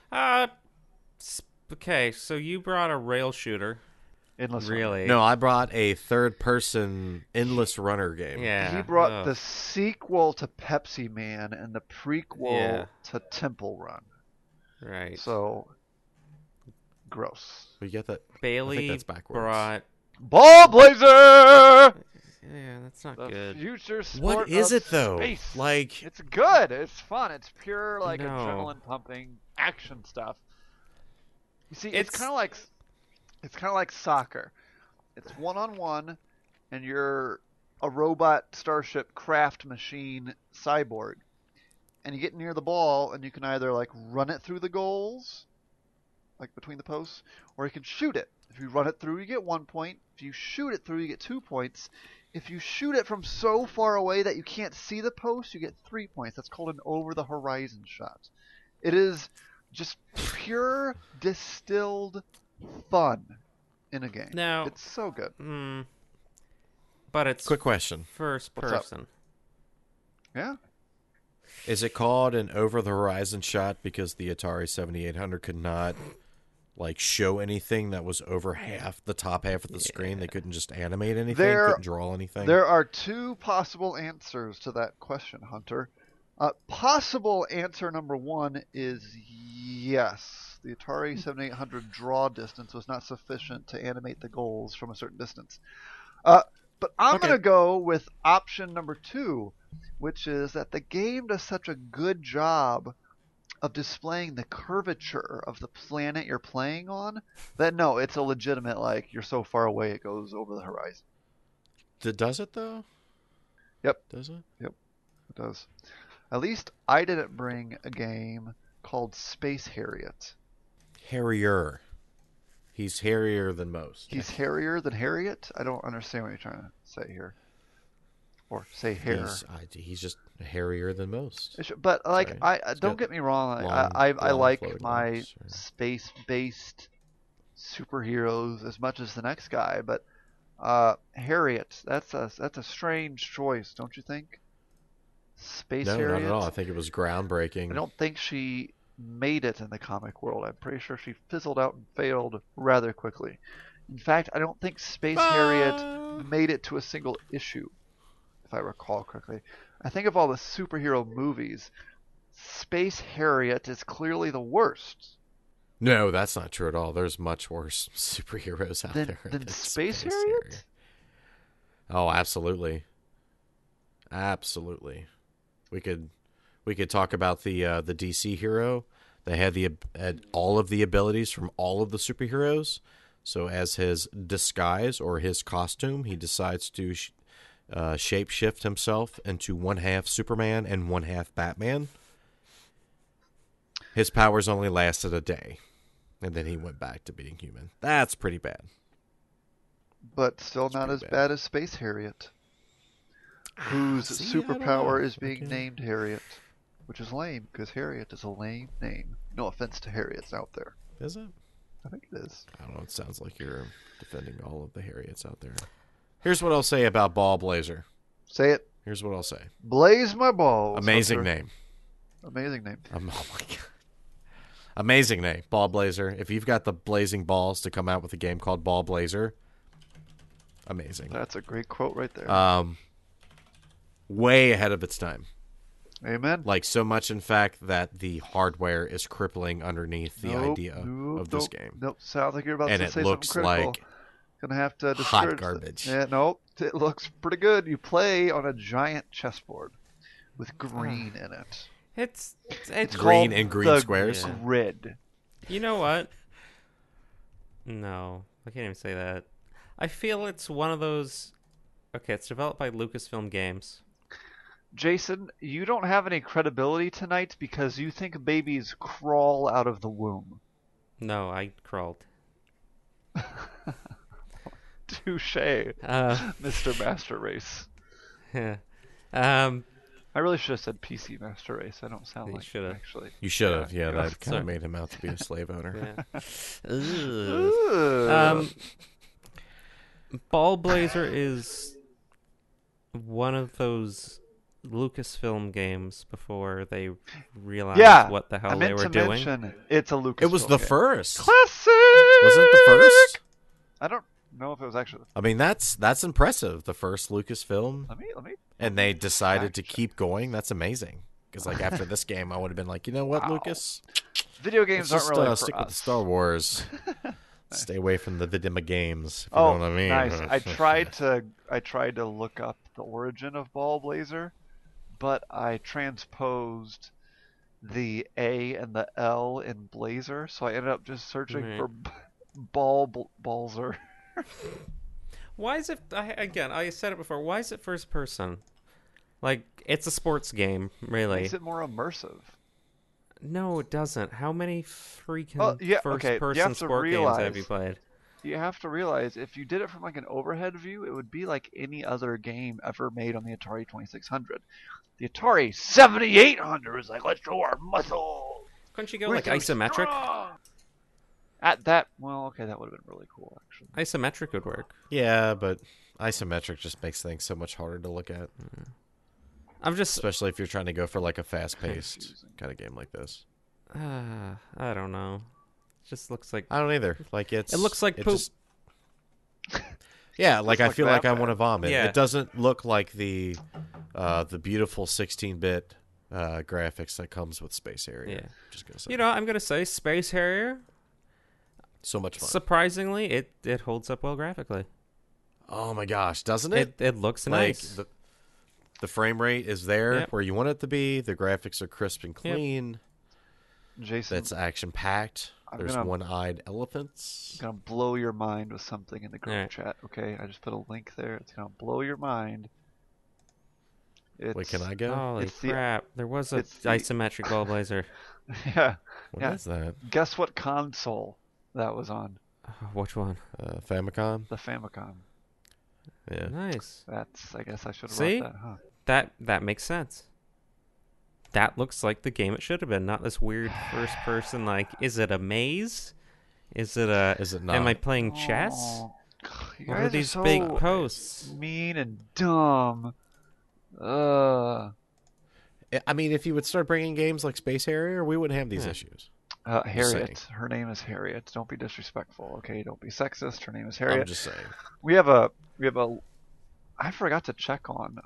S3: Okay, so you brought a rail shooter.
S1: endless
S3: Really?
S2: No, I brought a third-person endless runner game.
S3: Yeah.
S1: he brought
S3: ugh.
S1: the sequel to Pepsi Man and the prequel
S3: Yeah.
S1: to Temple Run.
S3: Right.
S1: So gross.
S2: We get that.
S3: Bailey
S2: that's backwards.
S3: brought.
S1: Ball Blazer,
S3: Yeah, that's not
S1: the
S3: good.
S1: future sport
S2: What is
S1: of
S2: it though?
S1: space.
S2: Like,
S1: It's good. It's fun. It's pure like
S3: No.
S1: adrenaline pumping action stuff. You see, it's
S3: It's-
S1: kind of like soccer. It's 1-on-1, and you're a robot starship craft machine cyborg, and you get near the ball, and you can either like run it through the goals, like between the posts, or you can shoot it. If you run it through, you get 1 point. If you shoot it through, you get 2 points. If you shoot it from so far away that you can't see the post, you get 3 points. That's called an over-the-horizon shot. It is just pure distilled fun in a game.
S3: Now,
S1: It's so good.
S3: but it's
S2: Quick question.
S3: first
S1: What's up?
S3: person.
S1: Yeah.
S2: Is it called an over-the-horizon shot because the Atari 7800 could not show anything that was over the top half of the screen? They couldn't just animate anything, couldn't draw anything?
S1: There are two possible answers to that question, Hunter. Possible answer number one is yes. The Atari 7800 draw distance was not sufficient to animate the goals from a certain distance. But I'm
S2: Okay.
S1: going to go with option number two, which is that the game does such a good job of displaying the curvature of the planet you're playing on that no, it's a legitimate, you're so far away it goes over the horizon.
S2: Does it, though?
S1: Yep.
S2: Does it?
S1: Yep, it does. At least I didn't bring a game called Space Harriet.
S2: Harrier. He's hairier than most.
S1: He's hairier than Harriet? I don't understand what you're trying to say here. Or say hair.
S2: He's just hairier than most.
S1: But
S2: Sorry.
S1: don't get me wrong.
S2: long,
S1: I
S2: long
S1: like
S2: flowing
S1: my
S2: arms, or-
S1: space-based superheroes as much as the next guy, but Harriet, that's a strange choice, don't you think? Space
S2: No,
S1: Harriet.
S2: not at all. I think it was groundbreaking.
S1: I don't think she made it in the comic world. I'm pretty sure she fizzled out and failed rather quickly. In fact, I don't think Space Harriet made it to a single issue, if I recall correctly. I think of all the superhero movies, Space Harriet is clearly the worst.
S2: No, that's not true at all. There's much worse superheroes out
S1: Than
S2: there
S1: Space Harriet?
S2: Harrier. Oh, absolutely. Absolutely. We could talk about the DC hero. They had all of the abilities from all of the superheroes. So as his disguise or his costume, he decides to shapeshift himself into one half Superman and one half Batman. His powers only lasted a day, and then he went back to being human. That's pretty bad.
S1: But still not
S2: pretty
S1: as
S2: bad.
S1: bad as Space Harriet, whose
S2: See, I don't
S1: superpower
S2: know.
S1: is being
S2: Okay.
S1: named Harriet, which is lame because Harriet is a lame name. No offense to Harriets out there.
S2: Is it?
S1: I think it is.
S2: I don't know. It sounds like you're defending all of the Harriets out there. Here's what I'll say about Ball Blazer.
S1: Say it.
S2: Here's what I'll say.
S1: Blaze my balls.
S2: Amazing
S1: Hunter.
S2: name.
S1: Amazing name.
S2: Oh my god. Amazing name. Ball Blazer. If you've got the blazing balls to come out with a game called Ball Blazer, amazing.
S1: That's a great quote right there.
S2: Way ahead of its time.
S1: Amen.
S2: Like so much, in fact, that the hardware is crippling underneath the
S1: Nope,
S2: idea
S1: nope,
S2: of this
S1: nope,
S2: game.
S1: Nope. Sounds like you're about
S2: And
S1: to
S2: it
S1: say
S2: looks
S1: something critical.
S2: like
S1: Gonna have to
S2: hot
S1: discourage that.
S2: garbage.
S1: Yeah, nope. It looks pretty good. You play on a giant chessboard with green in it.
S3: It's
S2: Green
S1: called
S2: and green
S1: the
S2: squares.
S3: Yeah.
S1: Grid.
S3: You know what? No, I can't even say that. I feel it's one of those. Okay, it's developed by Lucasfilm Games.
S1: Jason, you don't have any credibility tonight because you think babies crawl out of the womb.
S3: No, I crawled.
S1: Touche,
S3: Uh,
S1: Mr. Master Race.
S3: yeah.
S1: I really should have said PC Master Race. I don't sound
S3: You
S1: like
S3: shoulda.
S1: actually.
S2: You should have. Yeah,
S1: yeah.
S2: that kind of made him out to be a slave owner.
S3: Yeah.
S1: Ugh.
S3: Ball Blazer is one of those Lucasfilm games before they realized
S1: Yeah,
S3: what the
S1: I
S3: hell they
S1: meant
S3: were
S1: to
S3: doing.
S1: mention it's a Lucas.
S2: It was the first.
S1: classic.
S2: Wasn't it the first?
S1: I don't know if it was actually.
S2: I mean, that's impressive. The first Lucasfilm,
S1: Let me.
S2: and they decided to
S1: Fact check.
S2: keep going. That's amazing. Because after this game, I would have been like, you know what,
S1: Wow.
S2: Lucas?
S1: Video
S2: Let's
S1: games aren't
S2: just
S1: really for
S2: stick
S1: us.
S2: with the Star Wars. Stay away from the Vidima games. If you
S1: Oh,
S2: know what I mean.
S1: nice. I tried to look up the origin of Ball Blazer, but I transposed the A and the L in Blazer, so I ended up just searching
S3: Right.
S1: for Balzer.
S3: Why is it? I said it before. Why is it first person? Like, it's a sports game, really.
S1: Makes it more immersive.
S3: No, it doesn't. How many freaking
S1: Well, yeah, okay, you
S3: first-person
S1: have to
S3: sport games have
S1: realize-
S3: you played?
S1: You have to realize if you did it from like an overhead view, it would be like any other game ever made on the Atari 2600. The Atari 7800 is like, let's show our muscle.
S3: Couldn't you go
S1: With
S3: like
S1: your
S3: isometric?
S1: straw! At that, well, okay, that would have been really cool, actually.
S3: Isometric would work.
S2: Yeah, but isometric just makes things so much harder to look at,
S3: I'm just,
S2: especially if you're trying to go for like a fast-paced
S1: Confusing.
S2: kind of game like this.
S3: I don't know. It just looks like
S2: I don't either. Like
S3: it looks like
S2: it
S3: poop.
S2: just- yeah, like I
S1: like
S2: feel
S1: that
S2: like I
S1: bad.
S2: want to vomit.
S3: Yeah.
S2: It doesn't look like the beautiful 16-bit graphics that comes with Space Harrier.
S3: Yeah.
S2: Just gonna say.
S3: You know, I'm gonna say Space Harrier.
S2: So much fun.
S3: Surprisingly, it holds up well graphically.
S2: Oh my gosh, doesn't it?
S3: It looks
S2: like
S3: nice.
S2: the frame rate is there
S3: Yep.
S2: where you want it to be. The graphics are crisp and
S3: Yep.
S2: clean.
S1: Jason,
S2: That's action packed.
S1: I'm
S2: There's
S1: gonna-
S2: one-eyed elephants.
S1: I'm going to blow your mind with something in the group
S3: Alright.
S1: chat, okay? I just put a link there. It's going to blow your mind.
S2: Wait, can I go?
S3: Holy
S1: it's the-
S3: crap! There was a
S1: it's the-
S3: isometric ball blazer.
S1: Yeah.
S2: What
S1: yeah.
S2: is that?
S1: Guess what console that was on?
S3: Which one?
S2: Famicom?
S1: The Famicom.
S2: Yeah.
S3: Nice.
S1: That's, I guess I should have
S3: See?
S1: wrote that, huh?
S3: That makes sense. That looks like the game it should have been, not this weird first person. Like, is it a maze? Is it a?
S2: Is it not?
S3: Am I playing chess?
S1: Oh, you
S3: What
S1: guys
S3: are these
S1: so
S3: big posts?
S1: mean and dumb. Ugh.
S2: I mean, if you would start bringing games like Space Harrier, we wouldn't have these
S3: Yeah.
S2: issues.
S1: Harriet. Her name is Harriet. Don't be disrespectful, okay? Don't be sexist. Her name is
S2: I'm
S1: Harriet.
S2: just saying.
S1: We have a I forgot to check on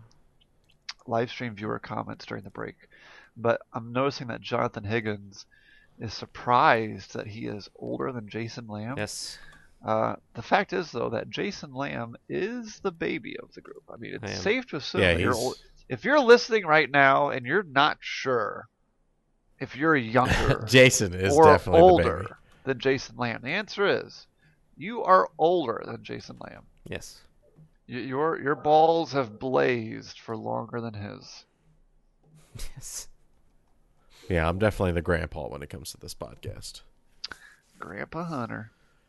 S1: live stream viewer comments during the break, but I'm noticing that Jonathan Higgins is surprised that he is older than Jason Lamb.
S3: Yes.
S1: The fact is, though, that Jason Lamb is the baby of the group. I mean, it's
S3: I am.
S1: safe to assume
S2: Yeah,
S1: that you're
S2: he's-
S1: old. If you're listening right now and you're not sure if you're younger
S2: Jason is
S1: or
S2: definitely the baby.
S1: older than Jason Lamb, the answer is you are older than Jason Lamb.
S3: Yes.
S1: Your balls have blazed for longer than his.
S3: Yes.
S2: Yeah, I'm definitely the grandpa when it comes to this podcast.
S1: Grandpa Hunter.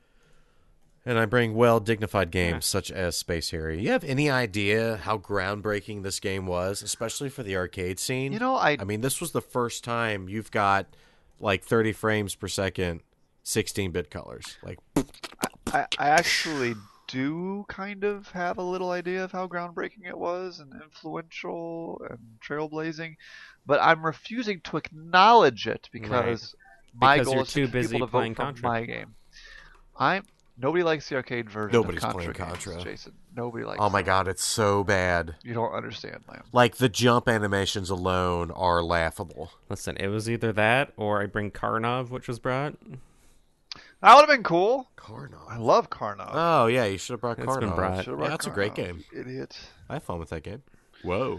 S2: And I bring well-dignified games such as Space Harrier. You have any idea how groundbreaking this game was, especially for the arcade scene?
S1: You know, I
S2: mean, this was the first time you've got like 30 frames per second, 16-bit colors. Like,
S1: I actually do kind of have a little idea of how groundbreaking it was and influential and trailblazing, but I'm refusing to acknowledge it because my
S3: Because
S1: goal
S3: you're
S1: is
S3: too
S1: to get
S3: busy
S1: people to
S3: playing
S1: vote for
S3: Contra.
S1: my game. Nobody likes the arcade version
S2: Nobody's
S1: of Contra
S2: playing
S1: games,
S2: Contra.
S1: Jason. Nobody likes
S2: oh my
S1: it.
S2: god, it's so bad.
S1: You don't understand, Lamb.
S2: Like, the jump animations alone are laughable.
S3: Listen, it was either that or I bring Karnov, which was brought.
S1: That would have been cool. I
S2: Karnov.
S1: love Karnov.
S2: Oh, yeah, you should have brought
S3: It's
S2: Karnov.
S3: been brought.
S1: Should've
S2: Yeah,
S1: brought
S2: that's a great
S1: Karnov,
S2: game.
S1: you idiot.
S2: I had fun with that game. Whoa.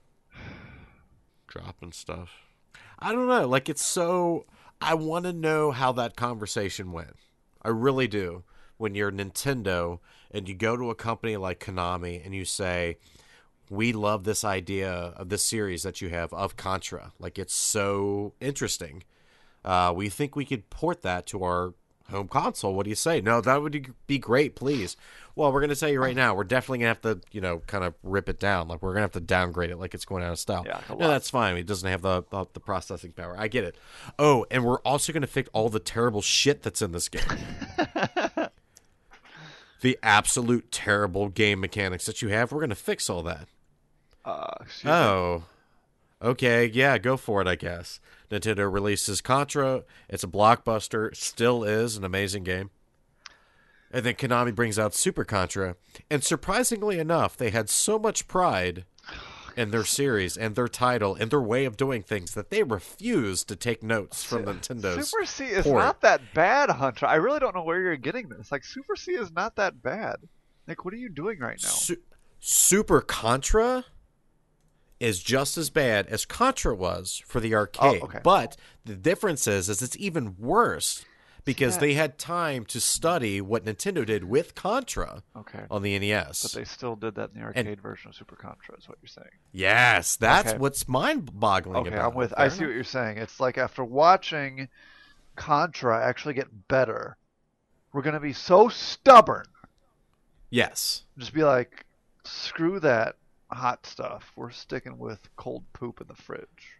S2: Dropping stuff. I don't know. Like, it's so... I want to know how that conversation went. I really do. When you're Nintendo and you go to a company like Konami and you say, we love this idea of this series that you have of Contra. Like, it's so interesting. We think we could port that to our home console. What do you say? No, that would be great, please. Well, we're going to tell you right now, we're definitely going to have to, kind of rip it down. Like, we're going to have to downgrade it like it's going out of style.
S1: Yeah, a
S2: No,
S1: lot.
S2: that's fine. It doesn't have the processing power. I get it. Oh, and we're also going to fix all the terrible shit that's in this game. The absolute terrible game mechanics that you have, we're going to fix all that.
S1: Excuse me.
S2: Oh, okay, yeah, go for it, I guess. Nintendo releases Contra. It's a blockbuster. Still is an amazing game. And then Konami brings out Super Contra. And surprisingly enough, they had so much pride in their series and their title and their way of doing things that they refused to take notes from Nintendo's.
S1: Super C is
S2: port.
S1: not that bad, Hunter. I really don't know where you're getting this. Like, Super C is not that bad. Like, what are you doing right now?
S2: Super Contra is just as bad as Contra was for the arcade.
S1: Oh, okay.
S2: But the difference is it's even worse because
S1: Yeah.
S2: they had time to study what Nintendo did with Contra
S1: Okay.
S2: on the NES.
S1: But they still did that in the arcade version of Super Contra, is what you're saying.
S2: Yes, that's
S1: Okay.
S2: what's mind-boggling
S1: Okay,
S2: about
S1: I'm with.
S2: it.
S1: I see what you're saying. It's like after watching Contra actually get better, we're gonna be so stubborn.
S2: Yes.
S1: Just be like, screw that hot stuff. We're sticking with cold poop in the fridge.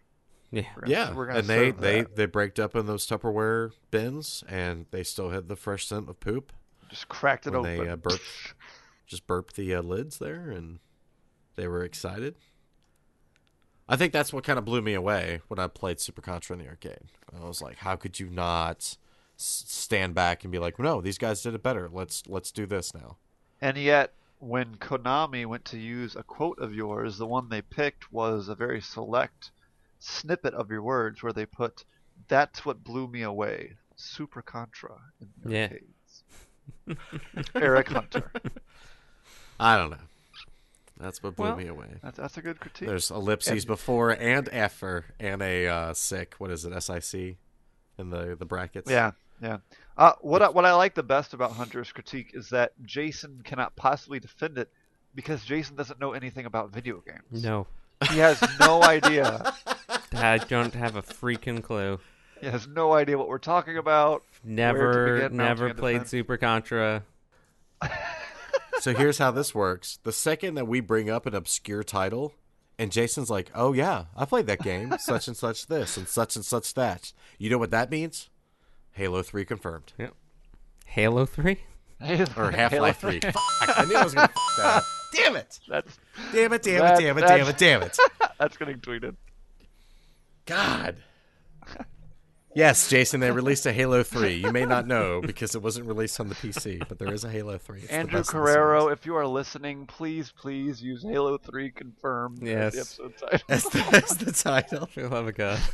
S3: Yeah.
S2: Yeah,
S1: we're gonna
S2: and they
S1: serve that.
S2: they breaked up in those Tupperware bins, and they still had the fresh scent of poop
S1: Just cracked it
S2: when
S1: open.
S2: they just burped the lids there, and they were excited. I think that's what kind of blew me away when I played Super Contra in the arcade. I was like, how could you not stand back and be like, no, these guys did it better. Let's do this now.
S1: And yet, when Konami went to use a quote of yours, the one they picked was a very select snippet of your words where they put, "That's what blew me away, Super Contra in the
S3: Yeah.
S1: arcades." Eric Hunter.
S2: I don't know. That's what blew
S3: Well,
S2: me away.
S1: That's a good critique.
S2: There's ellipses before and after, and a sick. What is it? SIC in the brackets.
S1: Yeah. What I like the best about Hunter's critique is that Jason cannot possibly defend it because Jason doesn't know anything about video games.
S3: No.
S1: He has no idea.
S3: I don't have a freaking clue.
S1: He has no idea what we're talking about.
S3: Never
S1: begin
S3: never
S1: mounting a
S3: played
S1: defense.
S3: Super Contra.
S2: So here's how this works. The second that we bring up an obscure title, and Jason's like, oh yeah, I played that game, such and such this, and such that. You know what that means? Halo 3 confirmed.
S3: Yep. Halo 3?
S2: Or Half-Life 3. Fuck, I knew I was going to f that up. Damn it!
S1: That's
S2: Damn it, damn
S1: That-
S2: it, damn it,
S1: that's-
S2: damn it, damn it.
S1: that's getting tweeted.
S2: God. Yes, Jason, they released a Halo 3. You may not know because it wasn't released on the PC, but there is a Halo 3. It's the
S1: Andrew
S2: best in the
S1: Carrero,
S2: series.
S1: if you are listening, please use Halo 3 confirmed as the
S3: Yes.
S1: episode title.
S2: That's the title.
S3: For the love of God.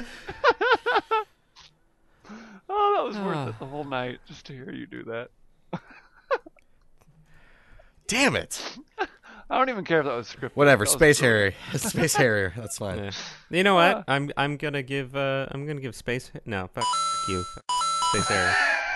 S1: Oh, that was worth it the whole night just to hear you do that.
S2: Damn it.
S1: I don't even care if that was scripted.
S2: Whatever,
S1: That was
S2: Space
S1: brilliant.
S2: Harrier. Space Harrier. That's fine.
S3: Yeah. You know what? I'm gonna give Space no, fuck you. Space Harrier.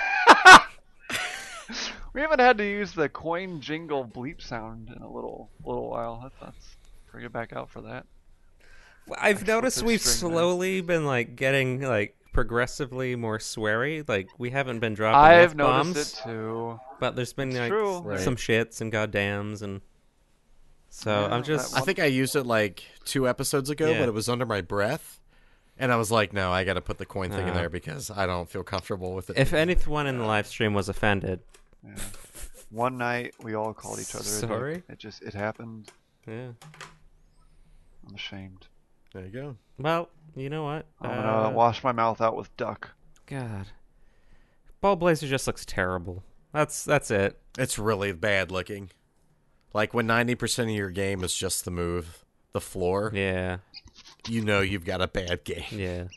S1: We haven't had to use the coin jingle bleep sound in a little while. Let's bring it back out for that.
S3: I've noticed
S1: filtered
S3: we've
S1: string there.
S3: slowly been like getting like progressively more sweary. Like we haven't been dropping
S1: I've
S3: F-bombs,
S1: noticed it too.
S3: but there's been
S1: It's
S3: like
S1: true.
S2: Right.
S3: some shits and goddams and so
S1: Yeah,
S3: I'm just
S1: that
S2: I think I used it like 2 episodes ago,
S3: Yeah.
S2: but it was under my breath. And I was like, no, I got to put the coin thing in
S3: No.
S2: there because I don't feel comfortable with it.
S3: if anyone in the live stream was offended,
S1: Yeah. One night we all called each other. a dick.
S3: Sorry?
S1: It happened.
S3: yeah.
S1: I'm ashamed.
S2: There you go.
S3: Well, you know what?
S1: I'm gonna wash my mouth out with duck.
S3: God, Ball Blazer just looks terrible. That's it.
S2: It's really bad looking. Like when 90% of your game is just the move, the floor,
S3: Yeah,
S2: you know you've got a bad game.
S3: yeah.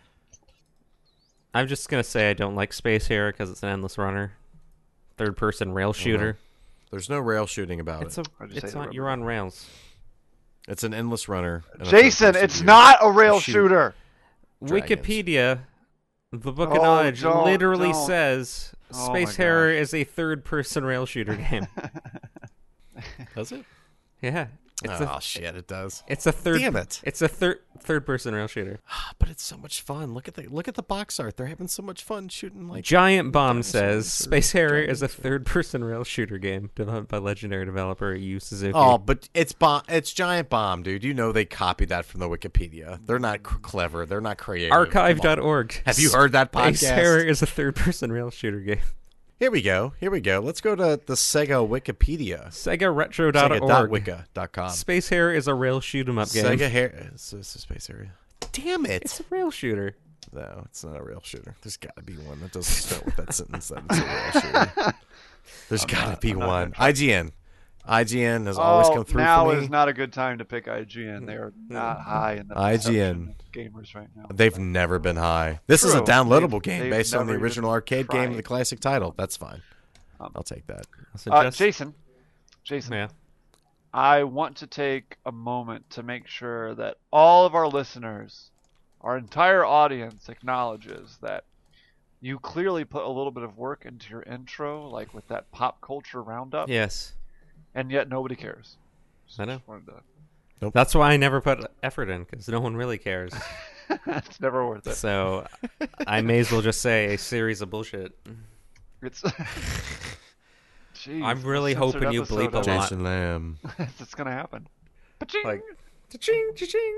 S3: I'm just gonna say I don't like Space Harrier because it's an endless runner, third-person rail shooter.
S2: There's no rail shooting about
S3: It's
S2: it.
S1: Why'd you say
S3: it's
S1: the
S3: on
S1: rubber
S3: you're on rails.
S2: It's an endless runner. and a
S1: Jason,
S2: third-person
S1: it's
S2: view.
S1: not a rail
S2: Shoot.
S1: shooter.
S2: Dragons.
S3: Wikipedia, the book of
S1: Oh,
S3: knowledge, literally
S1: don't.
S3: says
S1: Oh
S3: Space
S1: my
S3: Harrier is a third-person rail shooter game.
S2: Does it?
S3: Yeah, it's
S2: Oh
S3: a
S2: shit, it does.
S3: it's a third.
S2: Damn it.
S3: It's a third-person rail shooter.
S2: But it's so much fun. Look at the box art. They're having so much fun shooting like
S3: Giant Bomb
S2: dinosaurs
S3: says
S2: or
S3: Space Harrier is a
S2: dragons or-
S3: third-person rail shooter game developed by legendary developer Yu Suzuki.
S2: Oh, but it's Giant Bomb, dude. You know they copied that from the Wikipedia. They're not clever. They're not creative. Come on.
S3: Archive.org.
S2: Have you heard that
S3: Space
S2: podcast?
S3: Harrier is a third-person rail shooter game.
S2: Here we go. Let's go to the Sega Wikipedia.
S3: SegaRetro.org.
S2: Sega.wika.com.
S3: Space Harrier is a rail shoot 'em up game.
S2: Sega hair. It's a space area. Damn
S3: It's
S2: it!
S3: a rail shooter.
S2: No, it's not a real shooter. There's got to be one that doesn't start with that sentence. That it's a real shooter. There's got to be one. IGN. IGN has always come through
S1: now
S2: for me.
S1: is not a good time to pick IGN. They are not high in the
S2: IGN.
S1: perception of gamers right now.
S2: They've never been high. This is a
S1: True.
S2: downloadable game
S1: They've
S2: based on the
S1: never
S2: original
S1: even
S2: arcade game of
S1: tried.
S2: the classic title. That's fine. I'll take that.
S3: So
S1: Jason,
S3: yeah.
S1: I want to take a moment to make sure that all of our listeners, our entire audience, acknowledges that you clearly put a little bit of work into your intro, like with that pop culture roundup,
S3: Yes.
S1: and yet nobody cares.
S3: I know.
S1: Just wanted to-
S3: That's why I never put effort in, because no one really cares.
S1: it's never worth it.
S3: So I may as well just say a series of bullshit.
S1: It's. Jeez,
S3: I'm really
S1: censored
S3: hoping you
S1: episode
S3: bleep a
S1: of-
S3: lot.
S2: Jason Lamb.
S1: It's gonna happen. Ba-ching!
S3: Like, cha-ching, cha-ching.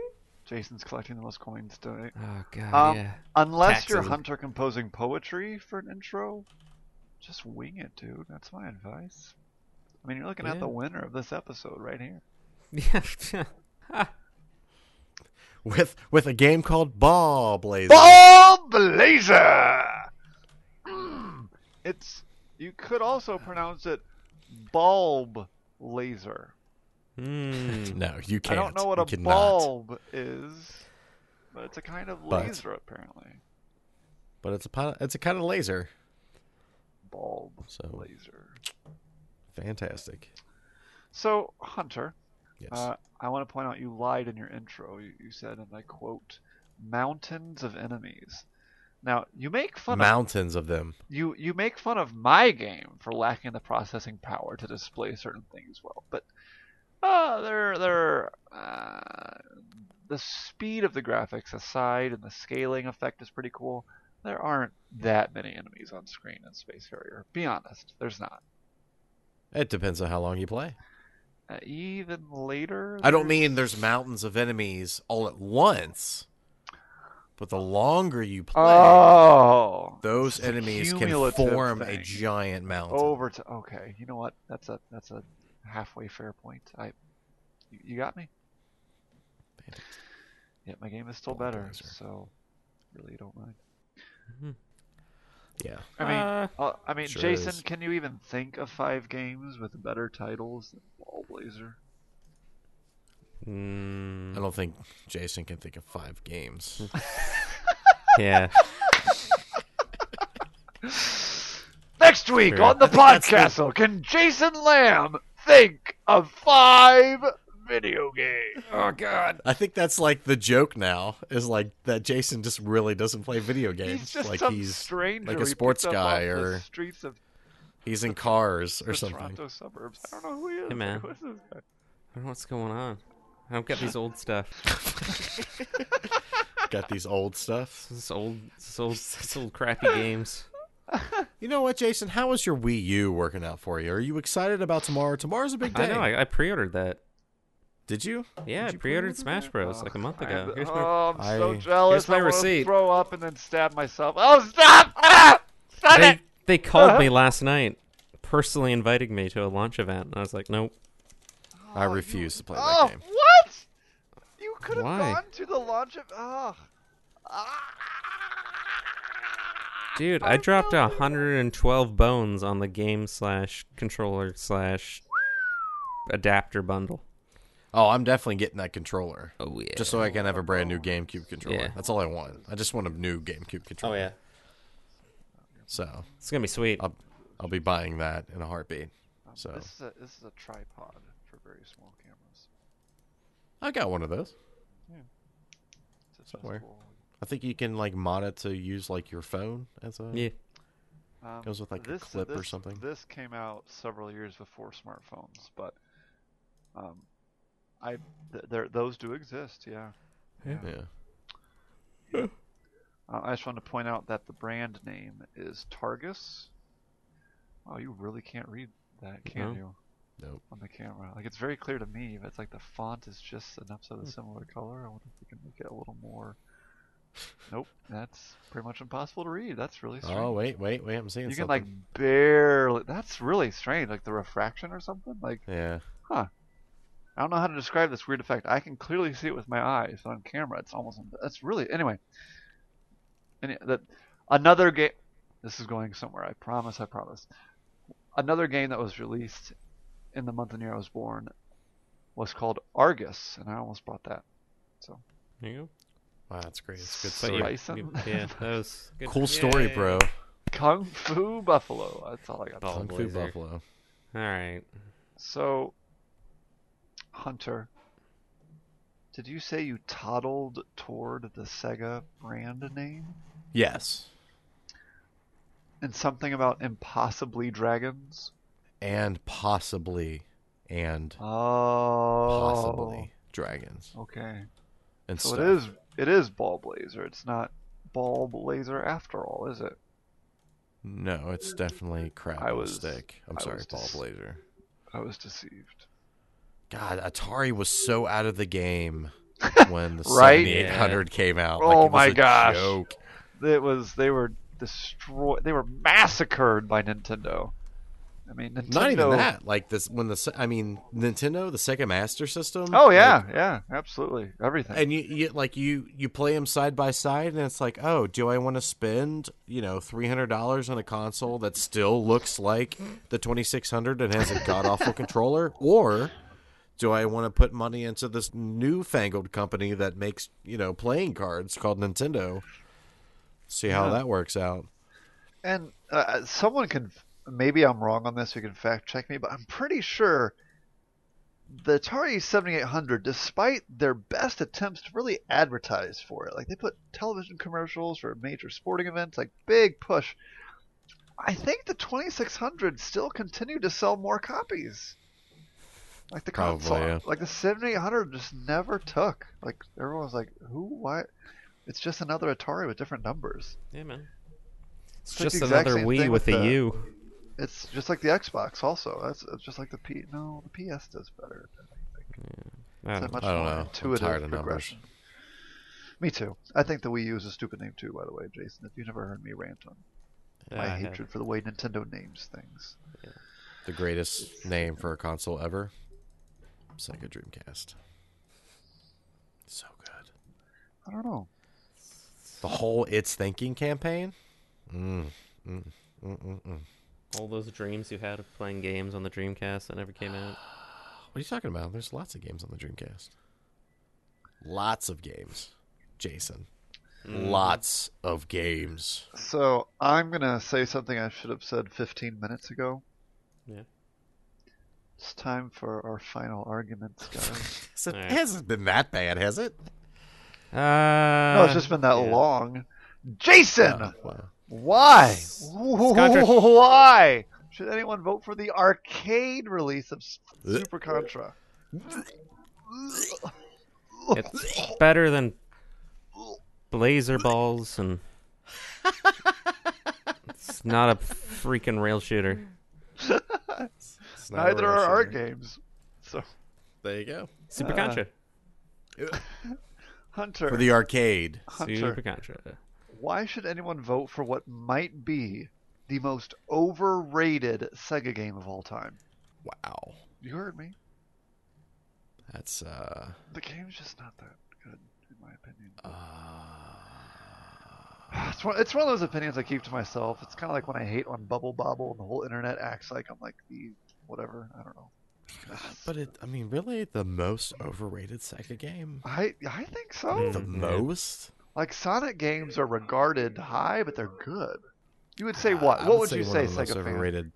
S1: Jason's collecting the most coins today.
S3: Oh god,
S1: Um,
S3: yeah.
S1: Unless you're
S3: Taxes.
S1: Hunter composing poetry for an intro, just wing it, dude. That's my advice. I mean, you're looking at
S3: Yeah.
S1: the winner of this episode right here.
S3: Yeah.
S2: With a game called Ball Blazer.
S1: Ball Blazer! You could also pronounce it bulb laser.
S2: No, you
S1: I
S2: can't.
S1: don't know what
S2: You
S1: a
S2: cannot.
S1: bulb is, but it's a kind of
S2: But-
S1: laser apparently.
S2: But it's a kind of laser.
S1: Bulb
S2: So-
S1: laser.
S2: Fantastic.
S1: So, Hunter,
S2: Yes.
S1: I want to point out you lied in your intro. You said, and I quote, "mountains of enemies." Now, you make fun of
S2: Mountains of them.
S1: you make fun of my game for lacking the processing power to display certain things well, but the speed of the graphics aside and the scaling effect is pretty cool. There aren't that many enemies on screen in Space Harrier. Be honest, there's not.
S2: It depends on how long you play.
S1: Even later.
S2: I don't mean there's mountains of enemies all at once, but the longer you play,
S1: Oh,
S2: those
S1: it's a
S2: enemies can
S1: cumulative
S2: form a
S1: thing.
S2: giant mountain.
S1: Over to okay. You know what? That's a halfway fair point. You got me.
S2: Fantastic.
S1: Yeah, my game is still
S2: Ball
S1: better,
S2: Blazer.
S1: so really don't mind.
S2: Yeah.
S1: I mean,
S2: Sure
S1: Jason,
S2: is.
S1: can you even think of 5 games with better titles than Ball Blazer?
S2: I don't think Jason can think of 5 games.
S3: Yeah.
S1: Next week
S3: Sure.
S1: on the
S2: I think that's the-
S1: podcast, can Jason Lamb think of 5 video games?
S3: Oh god.
S2: I think that's like the joke now, is like that Jason just really doesn't play video games.
S1: He's just
S2: like
S1: some
S2: he's
S1: stranger
S2: like a
S1: we
S2: sports
S1: picked up
S2: guy
S1: off the
S2: or
S1: streets of
S2: he's in cars or
S1: the
S2: something.
S1: Toronto suburbs. I don't know who he is.
S3: Hey, man.
S1: Who is this guy?
S3: I don't know what's going on. I don't get these old stuff.
S2: Got these old stuff.
S3: This old crappy games.
S2: You know what, Jason? How is your Wii U working out for you? Are you excited about tomorrow? Tomorrow's a big day.
S3: I know. I pre-ordered that.
S2: Did you?
S3: Yeah, I
S2: Did you
S3: pre-ordered
S2: pre-order
S3: Smash
S2: that?
S3: Bros. like a month ago. Here's my...
S1: I'm so
S2: I-
S1: jealous.
S3: here's my
S1: I wanna
S3: receipt.
S1: throw up and then stab myself. Oh, stop! Ah! Stop it!
S3: They called me last night, personally inviting me to a launch event, and I was like, nope.
S2: I refuse to play
S1: Oh,
S2: that game.
S1: what? You could have
S3: Why?
S1: gone to the launch of. Oh.
S3: Dude, I dropped 112 bones on the game/controller/adapter bundle.
S2: Oh, I'm definitely getting that controller.
S3: Oh yeah.
S2: Just so I can have a brand new GameCube controller.
S3: Yeah.
S2: That's all I want. I just want a new GameCube
S3: Oh
S2: controller.
S3: yeah.
S2: So
S3: It's gonna be sweet.
S2: I'll be buying that in a heartbeat. So
S1: This is a tripod for very small cameras.
S2: I got one of those.
S1: It's
S2: Somewhere.
S1: adjustable.
S2: I think you can like mod it to use like your phone as a
S3: Yeah.
S2: Goes with, like, a clip or something.
S1: This came out several years before smartphones, but those do exist. Yeah.
S2: yeah.
S1: I just wanted to point out that the brand name is Targus. Oh, you really can't read that, can
S3: No.
S1: you?
S2: Nope.
S1: On the camera. Like, it's very clear to me, but it's like the font is just enough of a similar color. I wonder if we can make it a little more. Nope, that's pretty much impossible to read. That's really strange.
S2: Oh wait, I'm seeing
S1: you can
S2: something.
S1: like barely. That's really strange. Like the refraction or something. Like,
S2: Yeah.
S1: I don't know how to describe this weird effect. I can clearly see it with my eyes, but on camera, it's almost. That's really anyway. Another game. This is going somewhere. I promise. Another game that was released in the month and year I was born was called Argus, and I almost brought that. So
S3: There you go.
S2: Wow, that's great. It's a good
S3: But
S2: story.
S1: Bison?
S3: yeah, that was good.
S2: Cool story,
S3: Yay.
S2: bro.
S1: Kung Fu Buffalo. That's all I got. to
S3: Ball
S1: say.
S2: Kung Fu
S3: Blazer.
S2: Buffalo.
S3: All right.
S1: So, Hunter, did you say you toddled toward the Sega brand name?
S2: Yes.
S1: And something about impossibly dragons?
S2: And possibly
S1: Oh.
S2: possibly dragons.
S1: Okay.
S2: And
S1: So
S2: stuff.
S1: it is Ball Blazer. It's not Ball Blazer after all, is it?
S2: No, it's definitely crap
S1: I
S2: on a
S1: was-
S2: stick. I'm
S1: I
S2: sorry,
S1: was
S2: Ball
S1: just-
S2: Blazer.
S1: I was deceived.
S2: God, Atari was so out of the game when the
S1: Right?
S2: 7800 came out.
S1: Oh
S2: like, it was
S1: my
S2: a
S1: gosh.
S2: joke.
S1: They were destroyed. They were massacred by Nintendo. I mean, Nintendo.
S2: Not even that. Like this, Nintendo, the Sega Master System.
S1: Oh
S2: like,
S1: yeah, absolutely, everything.
S2: and you play them side by side, and it's like, oh, do I want to spend $300 on a console that still looks like the 2600 and has a god awful controller, or do I want to put money into this newfangled company that makes playing cards called Nintendo? See how that works out.
S1: And someone can, maybe I'm wrong on this, you can fact check me, but I'm pretty sure the Atari 7800, despite their best attempts to really advertise for it, like they put television commercials for major sporting events, like big push, I think the 2600 still continued to sell more copies. Like the console,
S2: Probably, yeah.
S1: like the 7800 just never took. Like everyone was like, "Who? Why?" It's just another Atari with different numbers.
S3: Yeah, man. It's
S1: like
S3: just
S1: the exact
S3: another
S1: same
S3: Wii
S1: thing
S3: with
S1: with
S3: a
S1: the-
S3: U.
S1: It's just like the Xbox. Also, it's just like the No, the PS does better. It's a much
S2: I don't
S1: more
S2: know. I'm
S1: intuitive
S2: tired of numbers.
S1: progression. Me too. I think the Wii U is a stupid name too. By the way, Jason, if you've never heard me rant on my hatred for the way Nintendo names things.
S2: The greatest name for a console ever. Sega Dreamcast. So good.
S1: I don't know.
S2: The whole It's Thinking campaign.
S3: All those dreams you had of playing games on the Dreamcast that never came out.
S2: What are you talking about? There's lots of games on the Dreamcast. Lots of games, Jason. Lots of games.
S1: So I'm gonna say something I should have said 15 minutes ago.
S3: Yeah.
S1: It's time for our final arguments, guys.
S2: So it
S3: Alright.
S2: hasn't been that bad, has it?
S1: No, it's just been that
S3: yeah.
S1: long. Jason,
S2: Oh, wow.
S1: why?
S3: Contra-
S1: Why should anyone vote for the arcade release of Super Contra?
S3: It's better than Blazer Balls, and it's not a freaking rail shooter.
S2: It's not a
S1: Neither
S2: rail
S1: are our
S2: shooter.
S1: games. So,
S2: There you go.
S3: Super Contra.
S1: Hunter,
S2: For the arcade.
S3: Super
S1: Hunter,
S3: Contra.
S1: why should anyone vote for what might be the most overrated Sega game of all time?
S2: Wow.
S1: You heard me.
S2: That's
S1: The game's just not that good, in my opinion. It's one of those opinions I keep to myself. It's kind of like when I hate on Bubble Bobble and the whole internet acts like I'm like the whatever. I don't know.
S2: but really the most overrated Sega game?
S1: I think so.
S2: The most?
S1: Like Sonic games are regarded high, but they're good. You would say what?
S2: I
S1: What would you
S2: one
S1: say,
S2: of the most
S1: Sega fan?
S2: overrated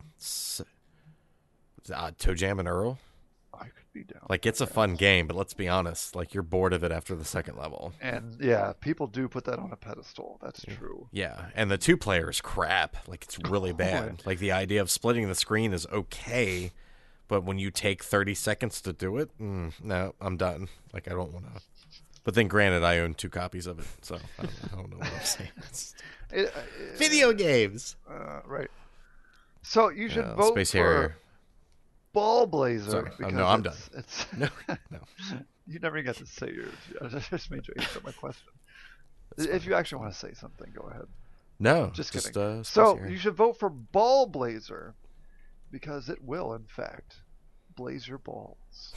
S2: Toe Jam and Earl?
S1: I could be down.
S2: Like, it's a fun game, but let's be honest. Like, you're bored of it after the second level.
S1: And yeah, people do put that on a pedestal. That's true.
S2: Yeah, and the two-player is crap. Like, it's really bad. Like, the idea of splitting the screen is okay, but when you take 30 seconds to do it, no, I'm done. Like, I don't want to. But then, granted, I own 2 copies of it, so I don't know what I'm saying. Video games!
S1: Right. So you should
S2: Yeah,
S1: vote
S2: Space
S1: for
S2: Harrier.
S1: Ball Blazer.
S2: Sorry.
S1: Because
S2: No, I'm done.
S1: It's
S2: No, no.
S1: You never got to say yours. I just made you answer my question. If you actually want to say something, go ahead.
S2: No,
S1: Just
S2: just
S1: kidding.
S2: Space
S1: So
S2: Harrier.
S1: you should vote for Ball Blazer because it will, in fact, blaze your balls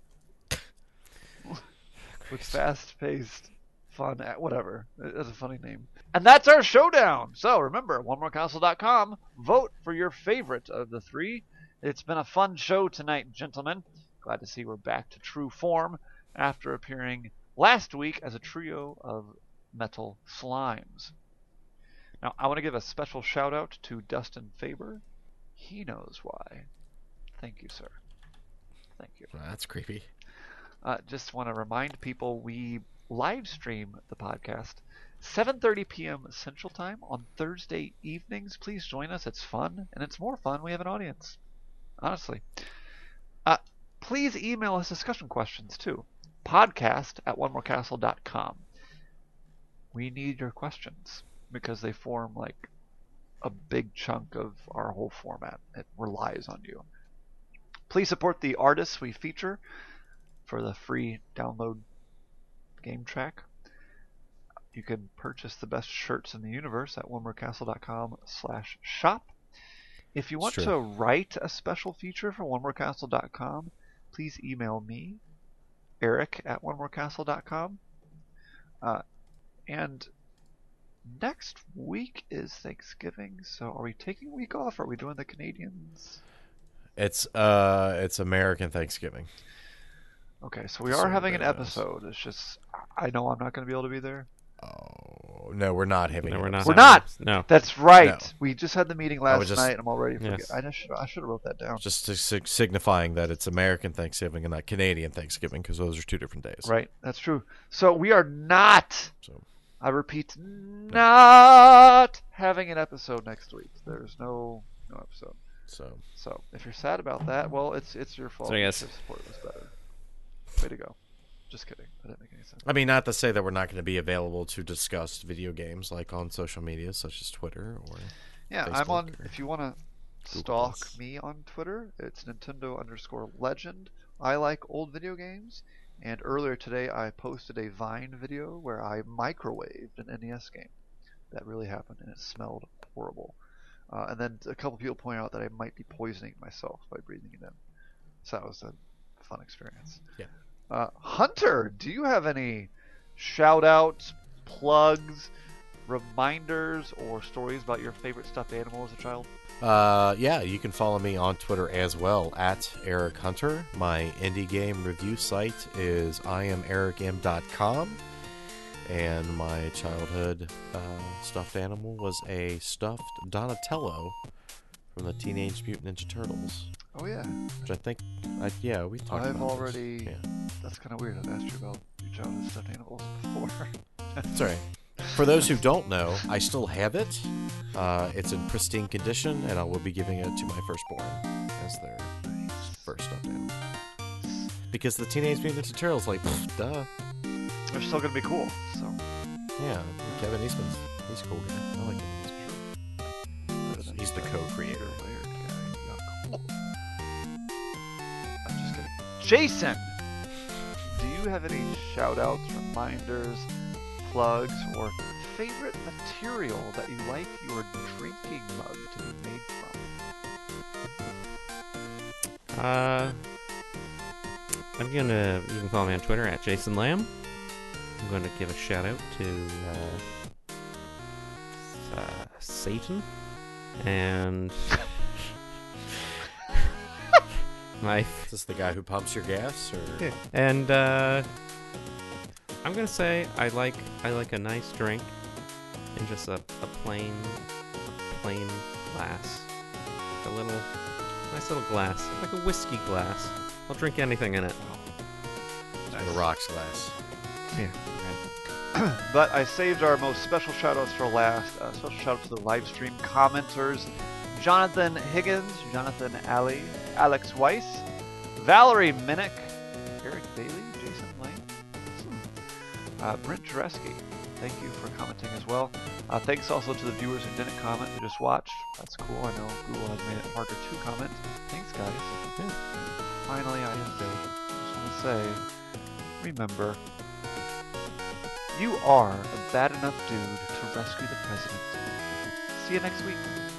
S1: with fast-paced, fun, whatever. That's a funny name. And that's our showdown. So remember, onemoorecastle.com. Vote for your favorite of the 3. It's been a fun show tonight, gentlemen. Glad to see we're back to true form after appearing last week as a trio of metal slimes. Now, I want to give a special shout out to Dustin Faber. He knows why. Thank you, sir. Thank you.
S2: That's creepy.
S1: Just want to remind people we live stream the podcast 7:30 p.m. Central Time on Thursday evenings. Please join us. It's fun, and it's more fun. We have an audience. Honestly. Please email us discussion questions, too. podcast@onemoorecastle.com. We need your questions because they form like a big chunk of our whole format. It relies on you. Please support the artists we feature for the free download Game Track. You can purchase the best shirts in the universe at onemorecastle.com/shop. If you want
S2: true.
S1: to write a special feature for onemorecastle.com, please email me, Eric at onemorecastle.com. And next week is Thanksgiving, so are we taking a week off? Or are we doing the Canadians?
S2: It's American Thanksgiving.
S1: Okay, so we
S2: So
S1: are having an
S2: everybody knows.
S1: episode. It's just I know I'm not going to be able to be there.
S2: Oh no, we're not having.
S3: No,
S2: an
S3: we're not.
S2: episode.
S1: We're not!
S3: No.
S1: That's right.
S2: No.
S1: We just had the meeting
S2: I
S1: last
S2: was just-
S1: night, and I'm already forget.
S3: Yes.
S1: I should have wrote that down.
S2: Just to signifying that it's American Thanksgiving and not Canadian Thanksgiving, because those are two different days.
S1: Right, that's true. So we are not.
S2: So
S1: I repeat, not having an episode next week. There's no episode.
S2: so
S1: So if you're sad about that, well, it's your fault.
S3: So I
S1: You
S3: guess-
S1: should have supported us better. Way to go. Just kidding. That didn't make any sense.
S2: I mean, not to say that we're not going to be available to discuss video games like on social media such as Twitter or
S1: Yeah, I'm
S2: Facebook
S1: on.
S2: or
S1: If you want to
S2: Google
S1: stalk
S2: Plus.
S1: me on Twitter, it's Nintendo_legend. I like old video games, and earlier today I posted a Vine video where I microwaved an NES game. That really happened, and it smelled horrible. And then a couple people pointed out that I might be poisoning myself by breathing it in. So that was a fun experience.
S2: Yeah.
S1: Hunter, do you have any shout-outs, plugs, reminders, or stories about your favorite stuffed animal as a child?
S2: Yeah, you can follow me on Twitter as well at Eric Hunter. My indie game review site is IamEricM.com. And my childhood stuffed animal was a stuffed Donatello from the Teenage Mutant Ninja Turtles,
S1: Oh yeah,
S2: which I think, we talked
S1: I've
S2: about.
S1: already.
S2: This. Yeah.
S1: That's kind of weird. I've asked you about your childhood stuffed animals before.
S2: It's all right. For those who don't know, I still have it. It's in pristine condition, and I will be giving it to my firstborn as their first stuffed animal. Because the Teenage Mutant Ninja Turtles, like, duh.
S1: They're still gonna be cool. So
S2: Yeah, Kevin Eastman's, he's a cool guy. I like Kevin Eastman. He's the co-creator.
S1: Weird guy. Not cool. I'm just kidding. Jason, do you have any shout-outs, reminders, plugs, or favorite material that you like your drinking mug to be made from?
S3: You can follow me on Twitter at Jason Lamb. I'm going to give a shout out to Satan and my
S2: Is this the guy who pumps your gas, or
S3: and I'm gonna say I like a nice drink in just a plain glass, like a nice little glass, like a whiskey glass. I'll drink anything in it.
S2: the rocks glass?
S1: Yeah. But I saved our most special shoutouts for last. Special shout out to the live stream commenters: Jonathan Higgins, Jonathan Alley, Alex Weiss, Valerie Minnick, Eric Bailey, Jason Lane, Brent Jareski. Thank you for commenting as well. Thanks also to the viewers who didn't comment, who just watched. That's cool. I know Google has made it harder to comment. Thanks, guys.
S3: Yeah.
S1: Finally, I just want to say, remember, you are a bad enough dude to rescue the president. See you next week.